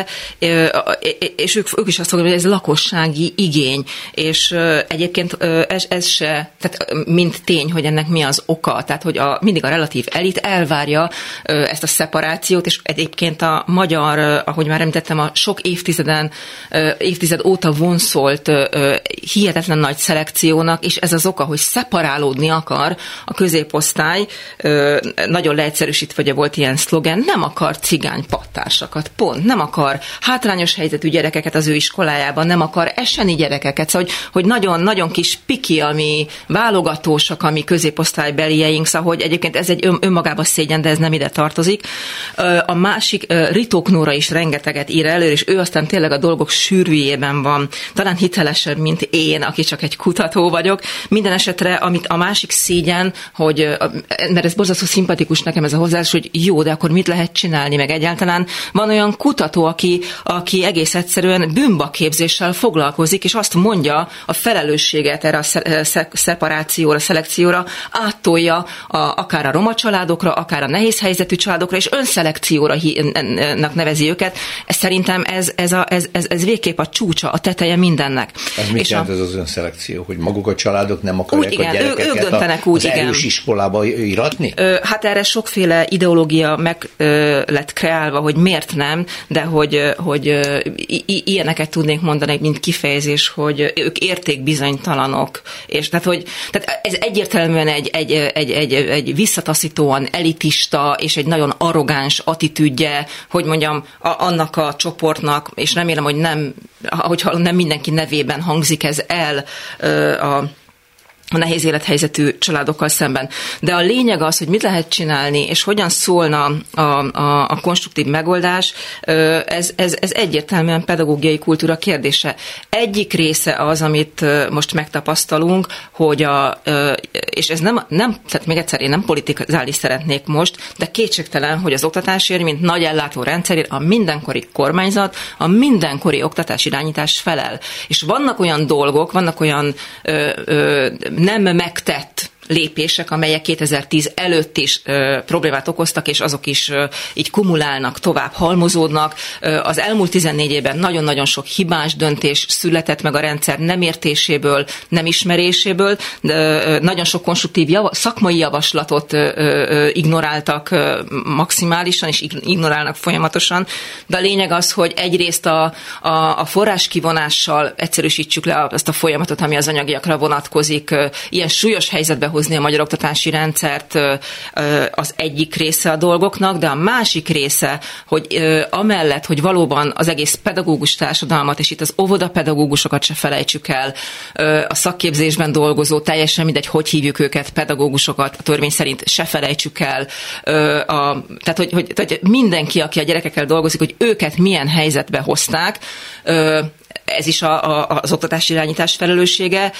S4: és ők, ők is azt fogom, hogy ez lakossági igény, és uh, egyébként uh, ez, ez se, tehát uh, mint tény, hogy ennek mi az oka, tehát hogy a, mindig a relatív elit elvárja uh, ezt a szeparációt, és egyébként a magyar, uh, ahogy már említettem, a sok évtizeden, uh, évtized óta vonszolt uh, hihetetlen nagy szelekciónak, és ez az oka, hogy szeparálódni akar a középosztály, uh, nagyon leegyszerűsítve, hogy volt ilyen szlogen, nem akar cigány pattársakat, pont, nem akar hátrányos helyzetű gyerekeket az ő iskolájában, nem akar eseni gyerekeket, szóval, hogy, hogy nagyon-nagyon kis piki, ami válogatósak, ami középosztálybelieink, szóval, hogy egyébként ez egy ön, önmagában szégyen, de ez nem ide tartozik. A másik, Ritók Nóra is rengeteget ír elő, és ő aztán tényleg a dolgok sűrűjében van, talán hitelesebb, mint én, aki csak egy kutató vagyok. Minden esetre, amit a másik szégyen, hogy, mert ez borzasztó szimpatikus nekem ez a hozzáállás, hogy jó, de akkor mit lehet csinálni, meg egyáltalán van olyan kutató, aki, aki egész egyszerűen bűnbakképzéssel foglalkozik, és azt mondja, a felelősséget erre a szeparációra, szelekcióra áttolja a, akár a roma családokra, akár a nehéz helyzetű családokra, és önszelekcióra nevezi őket. Ez szerintem ez, ez, a, ez, ez, ez végképp a csúcsa, a teteje mindennek.
S2: Ez mit és jelent a, ez az önszelekció? Hogy maguk a családok nem akarják
S4: úgy, igen,
S2: a gyerekeket
S4: ők, ők döntenek úgy,
S2: az erős igen. iskolába iratni?
S4: Ö, hát erre sokféle ideológia meg ö, lett kreálva, hogy miért nem, de hogy, hogy ö, i, i, ilyeneket amelyet tudnék mondani, mint kifejezés, hogy ők értékbizonytalanok, és tehát, hogy tehát ez egyértelműen egy, egy, egy, egy, egy visszataszítóan elitista, és egy nagyon arrogáns attitűdje, hogy mondjam, a, annak a csoportnak, és remélem, hogy nem, hogyha nem mindenki nevében hangzik ez el a a nehéz élethelyzetű családokkal szemben. De a lényeg az, hogy mit lehet csinálni, és hogyan szólna a, a, a konstruktív megoldás, ez, ez, ez egyértelműen pedagógiai kultúra kérdése. Egyik része az, amit most megtapasztalunk, hogy a, és ez nem, nem, tehát még egyszer én nem politizálni szeretnék most, de kétségtelen, hogy az oktatásért, mint nagy ellátó rendszerért a mindenkori kormányzat, a mindenkori oktatásirányítás felel. És vannak olyan dolgok, vannak olyan ö, ö, nem megtett lépések, amelyek kétezer-tíz előtt is ö, problémát okoztak, és azok is ö, így kumulálnak, tovább halmozódnak. Ö, az elmúlt tizennégy évben nagyon-nagyon sok hibás döntés született meg a rendszer nem értéséből, nem ismeréséből. De, ö, nagyon sok konstruktív java, szakmai javaslatot ö, ö, ignoráltak ö, maximálisan, és ignorálnak folyamatosan. De a lényeg az, hogy egyrészt a, a, a forráskivonással egyszerűsítsük le azt a folyamatot, ami az anyagiakra vonatkozik. Ö, ilyen súlyos helyzetbe hozni a magyar oktatási rendszert az egyik része a dolgoknak, de a másik része, hogy amellett, hogy valóban az egész pedagógus társadalmat, és itt az óvodapedagógusokat se felejtsük el, a szakképzésben dolgozó, teljesen mindegy, hogy hívjuk őket, pedagógusokat, a törvény szerint se felejtsük el, a, tehát, hogy, hogy, hogy mindenki, aki a gyerekekkel dolgozik, hogy őket milyen helyzetbe hozták, ez is a, a, az oktatási irányítás felelőssége.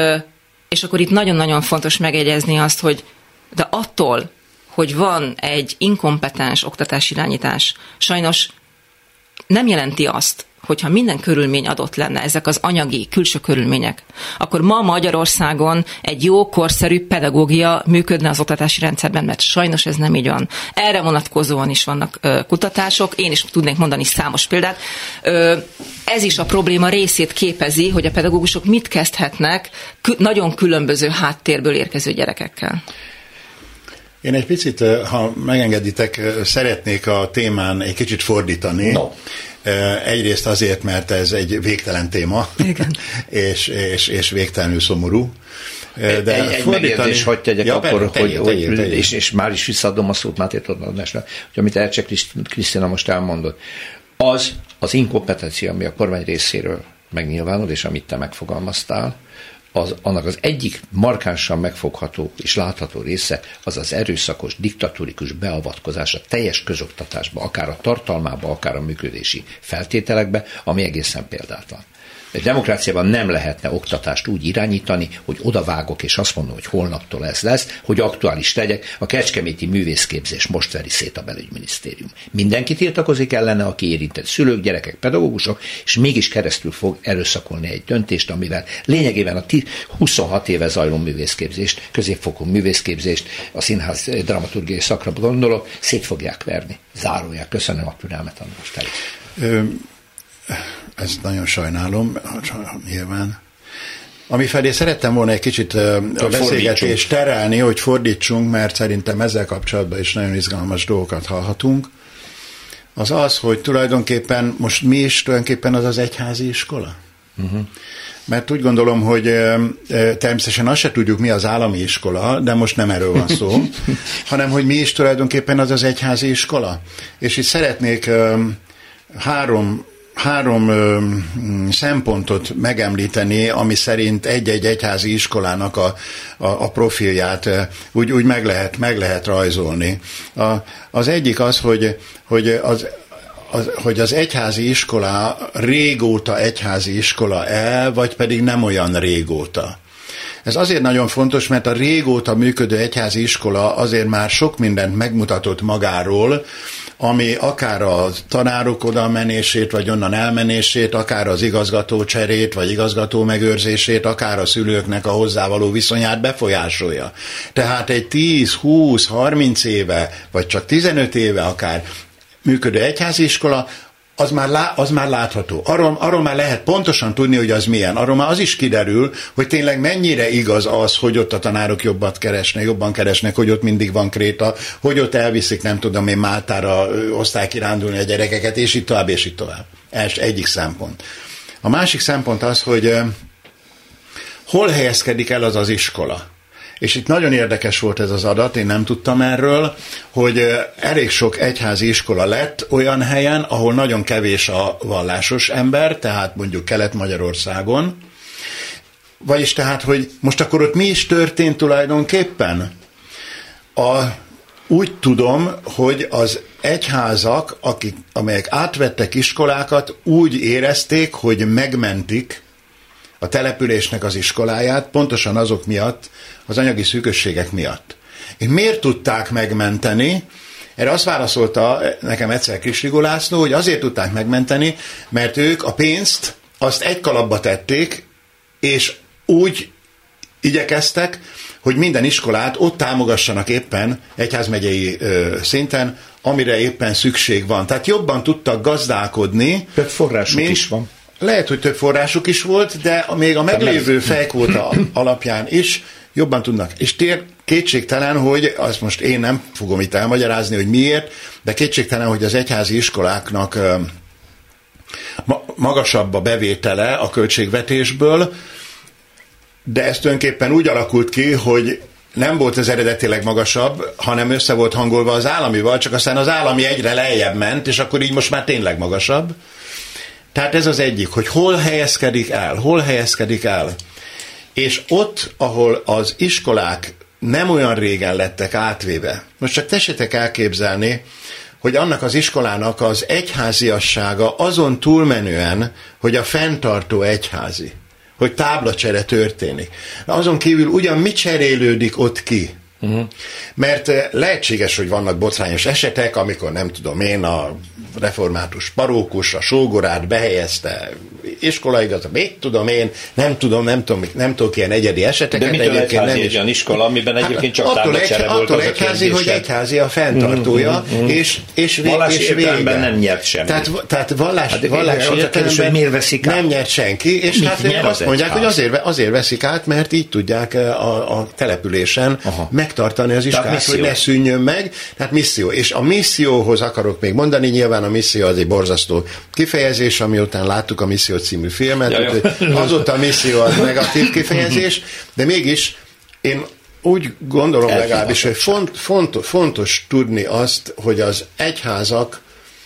S4: És akkor itt nagyon-nagyon fontos megjegyezni azt, hogy de attól, hogy van egy inkompetens oktatásirányítás, sajnos nem jelenti azt, hogyha minden körülmény adott lenne, ezek az anyagi, külső körülmények, akkor ma Magyarországon egy jó, korszerű pedagógia működne az oktatási rendszerben, mert sajnos ez nem így van. Erre vonatkozóan is vannak ö, kutatások, én is tudnék mondani számos példát. Ö, ez is a probléma részét képezi, hogy a pedagógusok mit kezdhetnek kü- nagyon különböző háttérből érkező gyerekekkel.
S3: Én egy picit, ha megengeditek, szeretnék a témán egy kicsit fordítani. No. Egyrészt azért, mert ez egy végtelen téma, igen. és, és, és végtelenül szomorú.
S2: De egy, egy megjegyzést hadd tegyek ja, akkor, hogy, tegyél, hogy tegyél, tegyél. És, és már is visszaadom a szót Máté Tornadásnak, hogy amit Ercse Krisztina most elmondott, az az inkompetencia, ami a kormány részéről megnyilvánul, és amit te megfogalmaztál, az, annak az egyik markánsan megfogható és látható része az az erőszakos, diktatórikus beavatkozás a teljes közoktatásba, akár a tartalmába, akár a működési feltételekbe, ami egészen példátlan. Egy demokráciában nem lehetne oktatást úgy irányítani, hogy odavágok és azt mondom, hogy holnaptól ez lesz, hogy aktuális legyek. A kecskeméti művészképzés most veri szét a belügyminisztérium. Mindenki tiltakozik ellene, aki érintett, szülők, gyerekek, pedagógusok, és mégis keresztül fog erőszakolni egy döntést, amivel lényegében a huszonhat éve zajló művészképzést, középfokú művészképzést, a színház dramaturgiai szakra gondolok, szét fogják verni. Záróják. Köszönöm a türelmet, András.
S3: Ezt nagyon sajnálom, nyilván. Amifelé szerettem volna egy kicsit a beszélgetést terelni, hogy fordítsunk, mert szerintem ezzel kapcsolatban is nagyon izgalmas dolgokat hallhatunk. Az az, hogy tulajdonképpen most mi is tulajdonképpen az az egyházi iskola? Uh-huh. Mert úgy gondolom, hogy természetesen azt se tudjuk, mi az állami iskola, de most nem erről van szó, hanem hogy mi is tulajdonképpen az az egyházi iskola. És itt szeretnék három Három ö, szempontot megemlíteni, ami szerint egy-egy egyházi iskolának a, a, a profilját ö, úgy, úgy meg, lehet, meg lehet rajzolni. A, az egyik az, hogy, hogy, az, az, hogy az egyházi iskola régóta egyházi iskola-e, vagy pedig nem olyan régóta. Ez azért nagyon fontos, mert a régóta működő egyházi iskola azért már sok mindent megmutatott magáról, ami akár a tanárok oda menését, vagy onnan elmenését, akár az igazgató cserét, vagy igazgató megőrzését, akár a szülőknek a hozzávaló viszonyát befolyásolja. Tehát egy tíz, húsz, harminc éve, vagy csak tizenöt éve akár működő egyházi iskola, az már, lá, az már látható. Arról, arról már lehet pontosan tudni, hogy az milyen. Arról már az is kiderül, hogy tényleg mennyire igaz az, hogy ott a tanárok jobbat keresnek, jobban keresnek, hogy ott mindig van kréta, hogy ott elviszik, nem tudom én, Máltára osztálykirándulni a gyerekeket, és így tovább, és így tovább. Ez egyik szempont. A másik szempont az, hogy hol helyezkedik el az az iskola. És itt nagyon érdekes volt ez az adat, én nem tudtam erről, hogy elég sok egyházi iskola lett olyan helyen, ahol nagyon kevés a vallásos ember, tehát mondjuk Kelet-Magyarországon. Vagyis tehát, hogy most akkor ott mi is történt tulajdonképpen? A, úgy tudom, hogy az egyházak, akik, amelyek átvettek iskolákat, úgy érezték, hogy megmentik a településnek az iskoláját, pontosan azok miatt, az anyagi szűkösségek miatt. És miért tudták megmenteni? Erre azt válaszolta nekem egyszer Kisrigó László, hogy azért tudták megmenteni, mert ők a pénzt azt egy kalapba tették, és úgy igyekeztek, hogy minden iskolát ott támogassanak éppen egyházmegyei ö, szinten, amire éppen szükség van. Tehát jobban tudtak gazdálkodni.
S2: Több forrásuk mint, is van.
S3: Lehet, hogy több forrásuk is volt, de még a meglévő fejkvóta alapján is jobban tudnak. És tér, kétségtelen, hogy azt most én nem fogom itt elmagyarázni, hogy miért, de kétségtelen, hogy az egyházi iskoláknak ö, ma, magasabb a bevétele a költségvetésből, de ez tulajdonképpen úgy alakult ki, hogy nem volt ez eredetileg magasabb, hanem össze volt hangolva az államival, csak aztán az állami egyre lejjebb ment, és akkor így most már tényleg magasabb. Tehát ez az egyik, hogy hol helyezkedik el, hol helyezkedik el. És ott, ahol az iskolák nem olyan régen lettek átvéve, most csak tessétek elképzelni, hogy annak az iskolának az egyháziassága azon túlmenően, hogy a fenntartó egyházi, hogy táblacsere történik. Azon kívül ugyan mi cserélődik ott ki? Uh-huh. Mert lehetséges, hogy vannak botrányos esetek, amikor nem tudom én, a református parókus a sógorát behelyezte iskolaigazgató, még tudom én, nem tudom, nem tudom, nem tudok ilyen egyedi eseteket.
S2: De mitől egyházi egy olyan iskola, amiben egyébként csak táblacsere
S3: egy,
S2: volt
S3: attól
S2: az a
S3: egyházi, hogy egyházi a fenntartója, mm, mm, és, és, vé, és vége.
S2: Nem nyert semmi.
S3: Tehát, tehát vallás,
S2: hát
S3: vallás értelemben
S2: miért veszik át?
S3: Nem nyert senki, és
S2: mit
S3: hát ők azt mondják, hogy azért, azért veszik át, mert így tudják a, a településen Aha. megtartani az iskolát, hogy ne szűnjön meg. Tehát misszió. És a misszióhoz akarok még mondani, nyilván a misszió az egy borzasztó kifejezés, amiután láttuk a Misszió című filmet, ja, azóta a misszió az negatív kifejezés, de mégis én úgy gondolom legalábbis, hogy font, font, fontos tudni azt, hogy az egyházaknak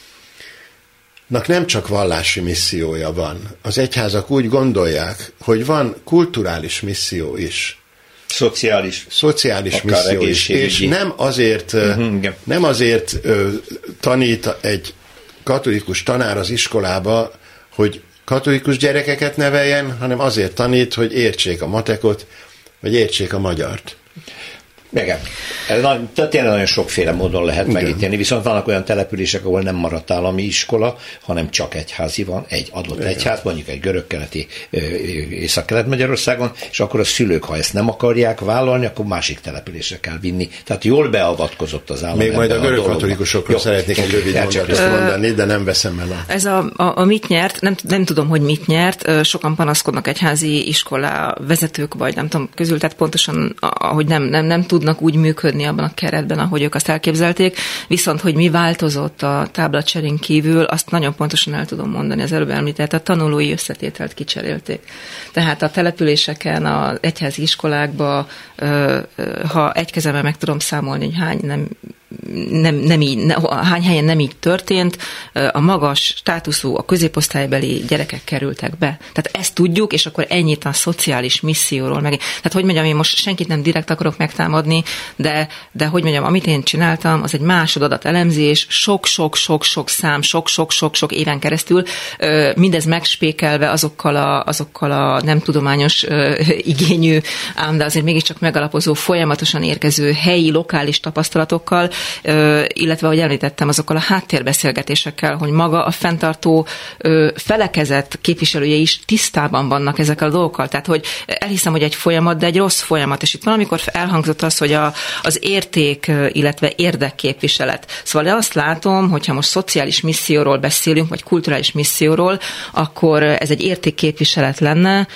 S3: nem csak vallási missziója van. Az egyházak úgy gondolják, hogy van kulturális misszió is.
S2: Szociális.
S3: Szociális misszió is. És nem azért, uh-huh, nem azért ö, tanít egy katolikus tanár az iskolába, hogy katolikus gyerekeket neveljen, hanem azért tanít, hogy értsék a matekot, vagy értsék a magyart.
S2: Igen. Tehát tényleg nagyon sokféle módon lehet Igen. megítélni, viszont vannak olyan települések, ahol nem maradt állami iskola, hanem csak egyházi van, egy adott Igen. egyház, mondjuk egy görögkeleti Észak-Kelet-Magyarországon, és akkor a szülők, ha ezt nem akarják vállalni, akkor másik településre kell vinni. Tehát jól beavatkozott az állam.
S3: Még majd a görög katolikusokról szeretnék egy rövid mondatot mondani, de nem veszem el a...
S4: Ez a, a, a mit nyert, nem, nem tudom, hogy mit nyert, sokan panaszkodnak egyházi iskolá vezetők, vagy nem tudom, közül, tehát pontosan, ahogy nem, nem, nem tud úgy működni abban a keretben, ahogy ők azt elképzelték, viszont, hogy mi változott a táblacserén kívül, azt nagyon pontosan el tudom mondani, az előbb említett, a tanulói összetételt kicserélték. Tehát a településeken, az egyházi iskolákba, ha egy kezemben meg tudom számolni, hogy hány nem Nem, nem így, ne, hány helyen nem így történt, a magas státuszú, a középosztálybeli gyerekek kerültek be. Tehát ezt tudjuk, és akkor ennyit a szociális misszióról meg. Tehát hogy mondjam, én most senkit nem direkt akarok megtámadni, de, de hogy mondjam, amit én csináltam, az egy másodadat elemzés, sok-sok-sok-sok szám, sok-sok-sok-sok éven keresztül, mindez megspékelve azokkal a, azokkal a nem tudományos igényű, ám de azért mégiscsak megalapozó, folyamatosan érkező helyi, lokális tapasztalatokkal, illetve, ahogy említettem, azokkal a háttérbeszélgetésekkel, hogy maga a fenntartó felekezet képviselője is tisztában vannak ezekkel a dolgokkal. Tehát, hogy elhiszem, hogy egy folyamat, de egy rossz folyamat. És itt valamikor elhangzott az, hogy a, az érték, illetve érdekképviselet. Szóval azt látom, hogyha most szociális misszióról beszélünk, vagy kulturális misszióról, akkor ez egy értékképviselet lenne,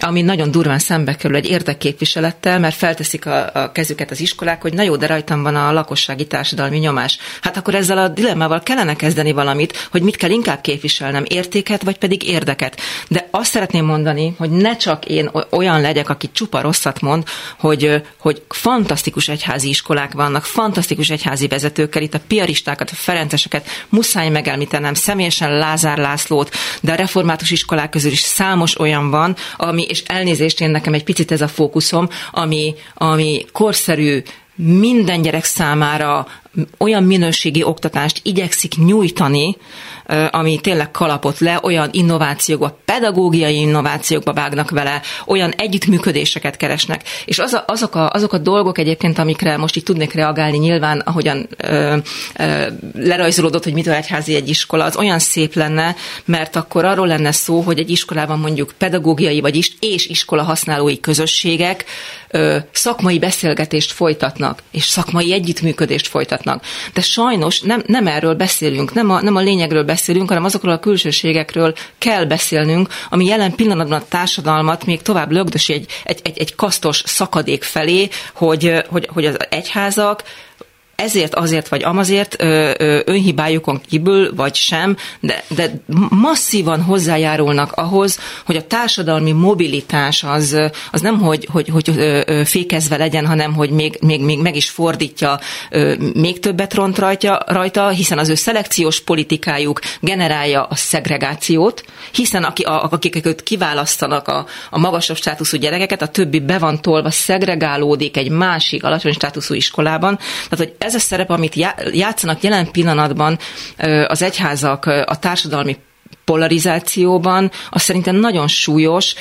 S4: ami nagyon durván szembe kerül egy érdekképviselettel, mert felteszik a, a kezüket az iskolák, hogy na jó, de rajtam van a lakossági társadalmi nyomás. Hát akkor ezzel a dilemmával kellene kezdeni valamit, hogy mit kell inkább képviselnem, értéket, vagy pedig érdeket. De azt szeretném mondani, hogy ne csak én olyan legyek, aki csupa rosszat mond, hogy, hogy fantasztikus egyházi iskolák vannak, fantasztikus egyházi vezetőkkel, itt a piaristákat, a ferenceseket muszáj megemlítenem, személyesen Lázár Lászlót, de a református iskolák közül is számos olyan van, ami, és elnézést, én nekem egy picit ez a fókuszom, ami, ami korszerű, minden gyerek számára olyan minőségi oktatást igyekszik nyújtani, ami tényleg kalapot le, olyan innovációkba, pedagógiai innovációkba vágnak vele, olyan együttműködéseket keresnek. És az a, azok, a, azok a dolgok egyébként, amikre most így tudnék reagálni, nyilván, ahogyan ö, ö, lerajzolódott, hogy mitől egyházi egy iskola, az olyan szép lenne, mert akkor arról lenne szó, hogy egy iskolában mondjuk pedagógiai vagy is, és iskola használói közösségek ö, szakmai beszélgetést folytatnak, és szakmai együttműködést folytatnak. De sajnos nem, nem erről beszélünk, nem a, nem a lényegről beszélünk, hanem azokról a külsőségekről kell beszélnünk, ami jelen pillanatban a társadalmat még tovább lögdösi egy, egy, egy, egy kasztos szakadék felé, hogy, hogy, hogy az egyházak ezért, azért vagy amazért ö, ö, önhibájukon kívül, vagy sem, de, de masszívan hozzájárulnak ahhoz, hogy a társadalmi mobilitás az, az nem, hogy, hogy, hogy ö, ö, fékezve legyen, hanem hogy még, még, még meg is fordítja, ö, még többet ront rajta, rajta, hiszen az ő szelekciós politikájuk generálja a szegregációt, hiszen aki, a, akik őt kiválasztanak a, a magasabb státuszú gyerekeket, a többi be van tolva, szegregálódik egy másik alacsony státuszú iskolában. Tehát, hogy ez a szerep, amit játszanak jelen pillanatban az egyházak a társadalmi polarizációban, az szerintem nagyon súlyos,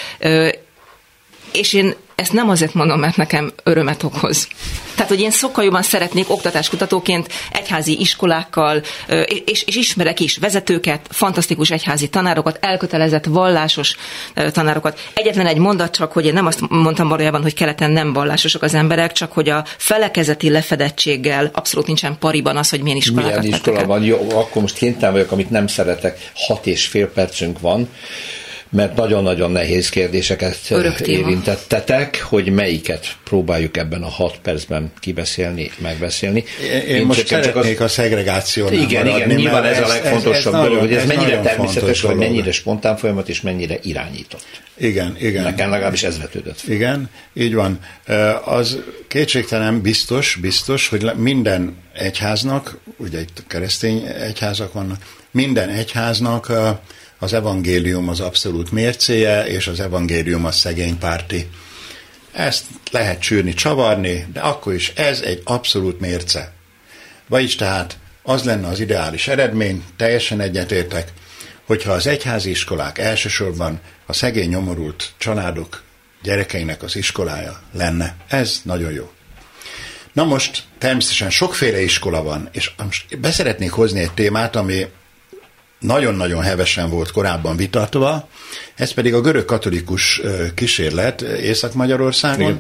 S4: és én ezt nem azért mondom, mert nekem örömet okoz. Tehát, hogy én sokkal jobban szeretnék oktatáskutatóként egyházi iskolákkal, és, és ismerek is vezetőket, fantasztikus egyházi tanárokat, elkötelezett, vallásos tanárokat. Egyetlen egy mondat csak, hogy én nem azt mondtam valójában, hogy keleten nem vallásosok az emberek, csak hogy a felekezeti lefedettséggel abszolút nincsen pariban az, hogy milyen iskolákat
S2: milyen iskola van. Jó, akkor most kénytelen vagyok, amit nem szeretek, hat és fél percünk van, mert nagyon-nagyon nehéz kérdéseket érintettetek, hogy melyiket próbáljuk ebben a hat percben kibeszélni, megbeszélni.
S3: Én, én most szeretnék az... a szegregációnál
S2: Igen, igen, nyilván ez a legfontosabb dolog, hogy ez, ez mennyire természetes, vagy mennyire spontán folyamat, és mennyire irányított.
S3: Igen, igen.
S2: Nekem legalábbis ez vetődött.
S3: Igen, így van. Az kétségtelen biztos, biztos, hogy minden egyháznak, ugye itt keresztény egyházak vannak, minden egyháznak az evangélium az abszolút mércéje, és az evangélium az szegénypárti. Ezt lehet csűrni, csavarni, de akkor is ez egy abszolút mérce. Vagyis tehát az lenne az ideális eredmény, teljesen egyetértek, hogyha az egyházi iskolák elsősorban a szegény nyomorult családok gyerekeinek az iskolája lenne. Ez nagyon jó. Na most természetesen sokféle iskola van, és most beszeretnék hozni egy témát, ami nagyon-nagyon hevesen volt korábban vitatva, ez pedig a görög katolikus kísérlet Észak-Magyarországon.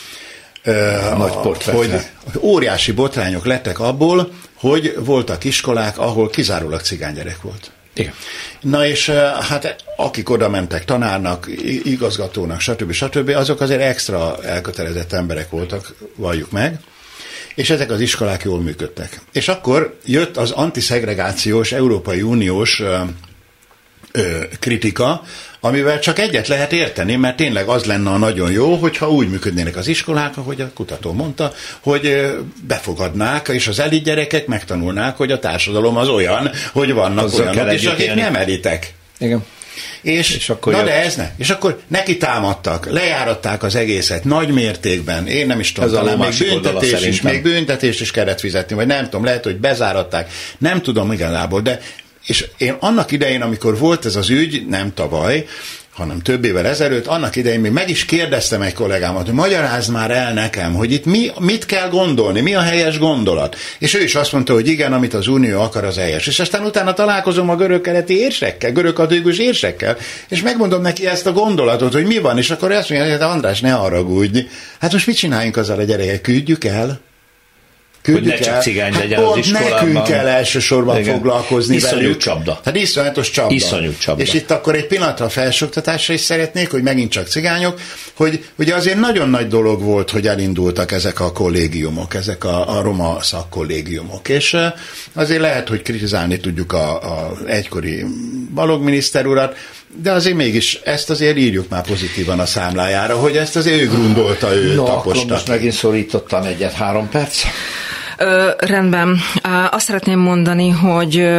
S2: A nagy
S3: hogy óriási botrányok lettek abból, hogy voltak iskolák, ahol kizárólag cigánygyerek volt.
S2: Igen.
S3: Na és hát akik oda mentek tanárnak, igazgatónak, stb. stb., azok azért extra elkötelezett emberek voltak, valljuk meg, és ezek az iskolák jól működtek. És akkor jött az antiszegregációs, Európai Uniós ö, ö, kritika, amivel csak egyet lehet érteni, mert tényleg az lenne a nagyon jó, hogyha úgy működnének az iskolák, ahogy a kutató mondta, hogy befogadnák, és az elit gyerekek megtanulnák, hogy a társadalom az olyan, hogy vannak Azzal olyanok, és akik nem elitek.
S2: Igen.
S3: És, és akkor na jött. De ez ne. És akkor neki támadtak, lejáratták az egészet nagy mértékben, én nem is tudom, talán még büntetés is, még büntetést is kellett fizetni, vagy nem tudom, lehet, hogy bezáratták, nem tudom igazából, de és én annak idején, amikor volt ez az ügy, nem tavaly, hanem több évvel ezelőtt, annak idején még meg is kérdeztem egy kollégámat, hogy magyarázd már el nekem, hogy itt mi, mit kell gondolni, mi a helyes gondolat. És ő is azt mondta, hogy igen, amit az Unió akar, az helyes. És aztán utána találkozom a görög-keleti érsekkel, görög-katolikus érsekkel, és megmondom neki ezt a gondolatot, hogy mi van, és akkor azt mondja, hogy András, ne haragudj. Hát most mit csináljunk azzal a gyerekek? Küldjük el?
S2: hogy ne csak cigány
S3: hát
S2: legyen az iskolában.
S3: Nekünk kell elsősorban igen. foglalkozni
S2: Iszonyú
S3: velük.
S2: csapda.
S3: Hát iszonyatos csapda.
S2: Iszonyú csapda.
S3: És itt akkor egy pillanatra a felsőoktatásra is szeretnék, hogy megint csak cigányok, hogy ugye azért nagyon nagy dolog volt, hogy elindultak ezek a kollégiumok, ezek a, a roma szakkollégiumok. És azért lehet, hogy kritizálni tudjuk a, a egykori Balogh miniszter urat, de azért mégis ezt azért írjuk már pozitívan a számlájára, hogy ezt azért ő grundolta, ő
S2: no,
S3: taposta.
S2: Akkor most megint szorítottam egyet, három perc.
S4: Ö, rendben. Azt szeretném mondani, hogy,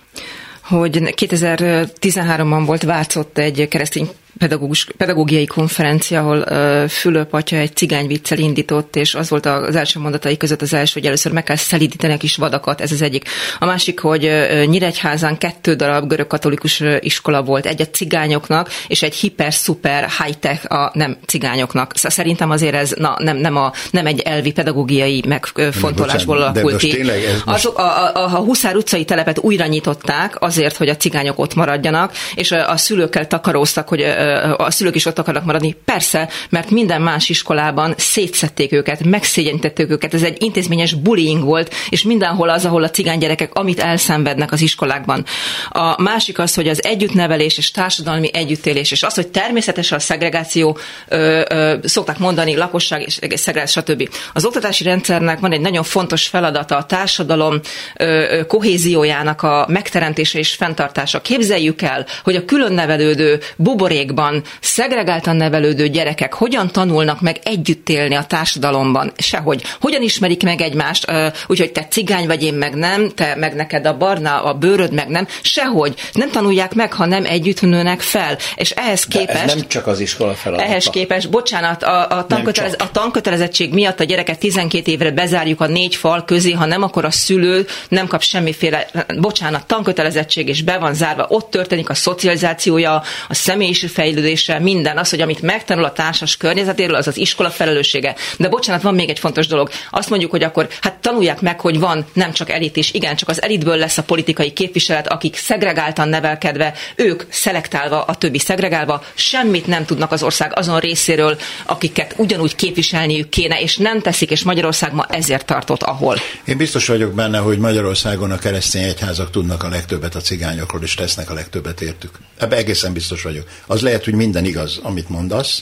S4: hogy kétezer-tizenháromban volt Vácott egy keresztény pedagógus, pedagógiai konferencia, ahol uh, Fülöp atya egy cigányviccel indított, és az volt az első mondatai között az első, hogy először meg kell szelídíteni a kis vadakat, ez az egyik. A másik, hogy uh, Nyíregyházán kettő darab görögkatolikus uh, iskola volt, egy a cigányoknak, és egy hiper-szuper high-tech a nem cigányoknak. Szerintem azért ez na, nem, nem, a, nem egy elvi pedagógiai megfontolásból alakult ki. Azok, a, a, a Huszár utcai telepet újra nyitották azért, hogy a cigányok ott maradjanak, és a, a szülőkkel takaróztak, hogy a szülők is ott akarnak maradni. Persze, mert minden más iskolában szétszették őket, megszégyenítették őket, ez egy intézményes bullying volt, és mindenhol az, ahol a cigány gyerekek, amit elszenvednek az iskolákban. A másik az, hogy az együttnevelés és társadalmi együttélés, és az, hogy természetesen a szegregáció, ö, ö, szokták mondani, lakosság és szegregáció, stb. Az oktatási rendszernek van egy nagyon fontos feladata, a társadalom ö, ö, kohéziójának a megteremtése és fenntartása. Képzeljük el, hogy a külön nevelődő buborékban szegregáltan nevelődő gyerekek hogyan tanulnak meg együtt élni a társadalomban? Sehogy. Hogyan ismerik meg egymást? Úgyhogy te cigány vagy, én meg nem, te meg neked a barna, a bőröd meg nem. Sehogy. Nem tanulják meg, ha nem együtt nőnek fel. És ehhez képest...
S2: De ez nem csak az iskola feladata.
S4: Ehhez képest, bocsánat, a, a, tankötelez, a tankötelezettség miatt a gyereket tizenkét évre bezárjuk a négy fal közé, ha nem, akkor a szülő nem kap semmiféle, bocsánat, tankötelezettség, és be van zárva. Ott történik a szocializációja, a személyiség fejlődése, minden az, hogy amit megtanul a társas környezetéről, az az iskola felelőssége. De bocsánat, van még egy fontos dolog. Azt mondjuk, hogy akkor hát tanulják meg, hogy van nem csak elit is, igen, csak az elitből lesz a politikai képviselet, akik szegregáltan nevelkedve, ők szelektálva, a többi szegregálva, semmit nem tudnak az ország azon részéről, akiket ugyanúgy képviselniük kéne, és nem teszik, és Magyarország ma ezért tartott, ahol.
S3: Én biztos vagyok benne, hogy Magyarországon a keresztény egyházak tudnak a legtöbbet a cigányokról, és tesznek a legtöbbet értük. Ebben egészen biztos vagyok. Az lehet, hogy minden igaz, amit mondasz,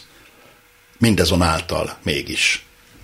S3: mindazonáltal mégis.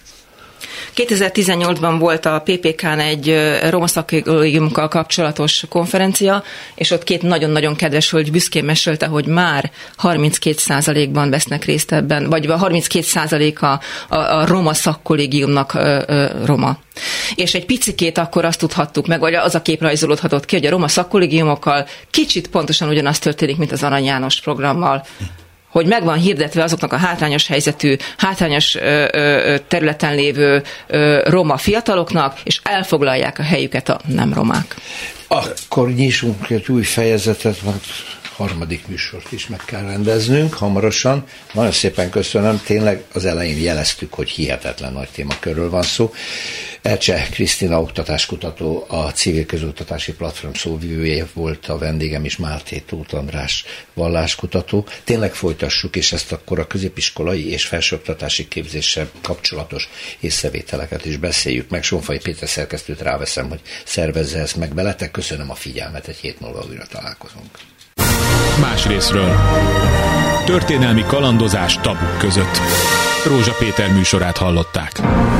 S4: kétezer-tizennyolcban volt a pé pé ká-n egy roma szakkollégiumokkal kapcsolatos konferencia, és ott két nagyon-nagyon kedves hölgy büszkén mesélte, hogy már harminckét százalékban vesznek részt ebben, vagy harminckét százalék a, a, a roma szakkollégiumnak ö, ö, roma. És egy picikét akkor azt tudhattuk meg, vagy az a kép rajzolódhatott ki, hogy a roma szakkollégiumokkal kicsit pontosan ugyanaz történik, mint az Arany János programmal. Hogy meg van hirdetve azoknak a hátrányos helyzetű, hátrányos ö, ö, területen lévő ö, roma fiataloknak, és elfoglalják a helyüket a nem romák.
S2: Akkor nyissunk egy új fejezetet, mert harmadik műsort is meg kell rendeznünk hamarosan. Nagyon szépen köszönöm, tényleg az elején jeleztük, hogy hihetetlen nagy témakörről van szó. Ercse Krisztina oktatáskutató, a Civil Közoktatási Platform szóvivője volt a vendégem is, Márté Tóth András valláskutató. Tényleg folytassuk, és ezt akkor a középiskolai és felsőoktatási képzéssel kapcsolatos észrevételeket is beszéljük meg. Sonfai Péter szerkesztőt ráveszem, hogy szervezze ezt meg veletek. Köszönöm a figyelmet, egy hét múlva újra találkozunk.
S1: Más részről. Történelmi kalandozás tabuk között. Rózsa Péter műsorát hallották.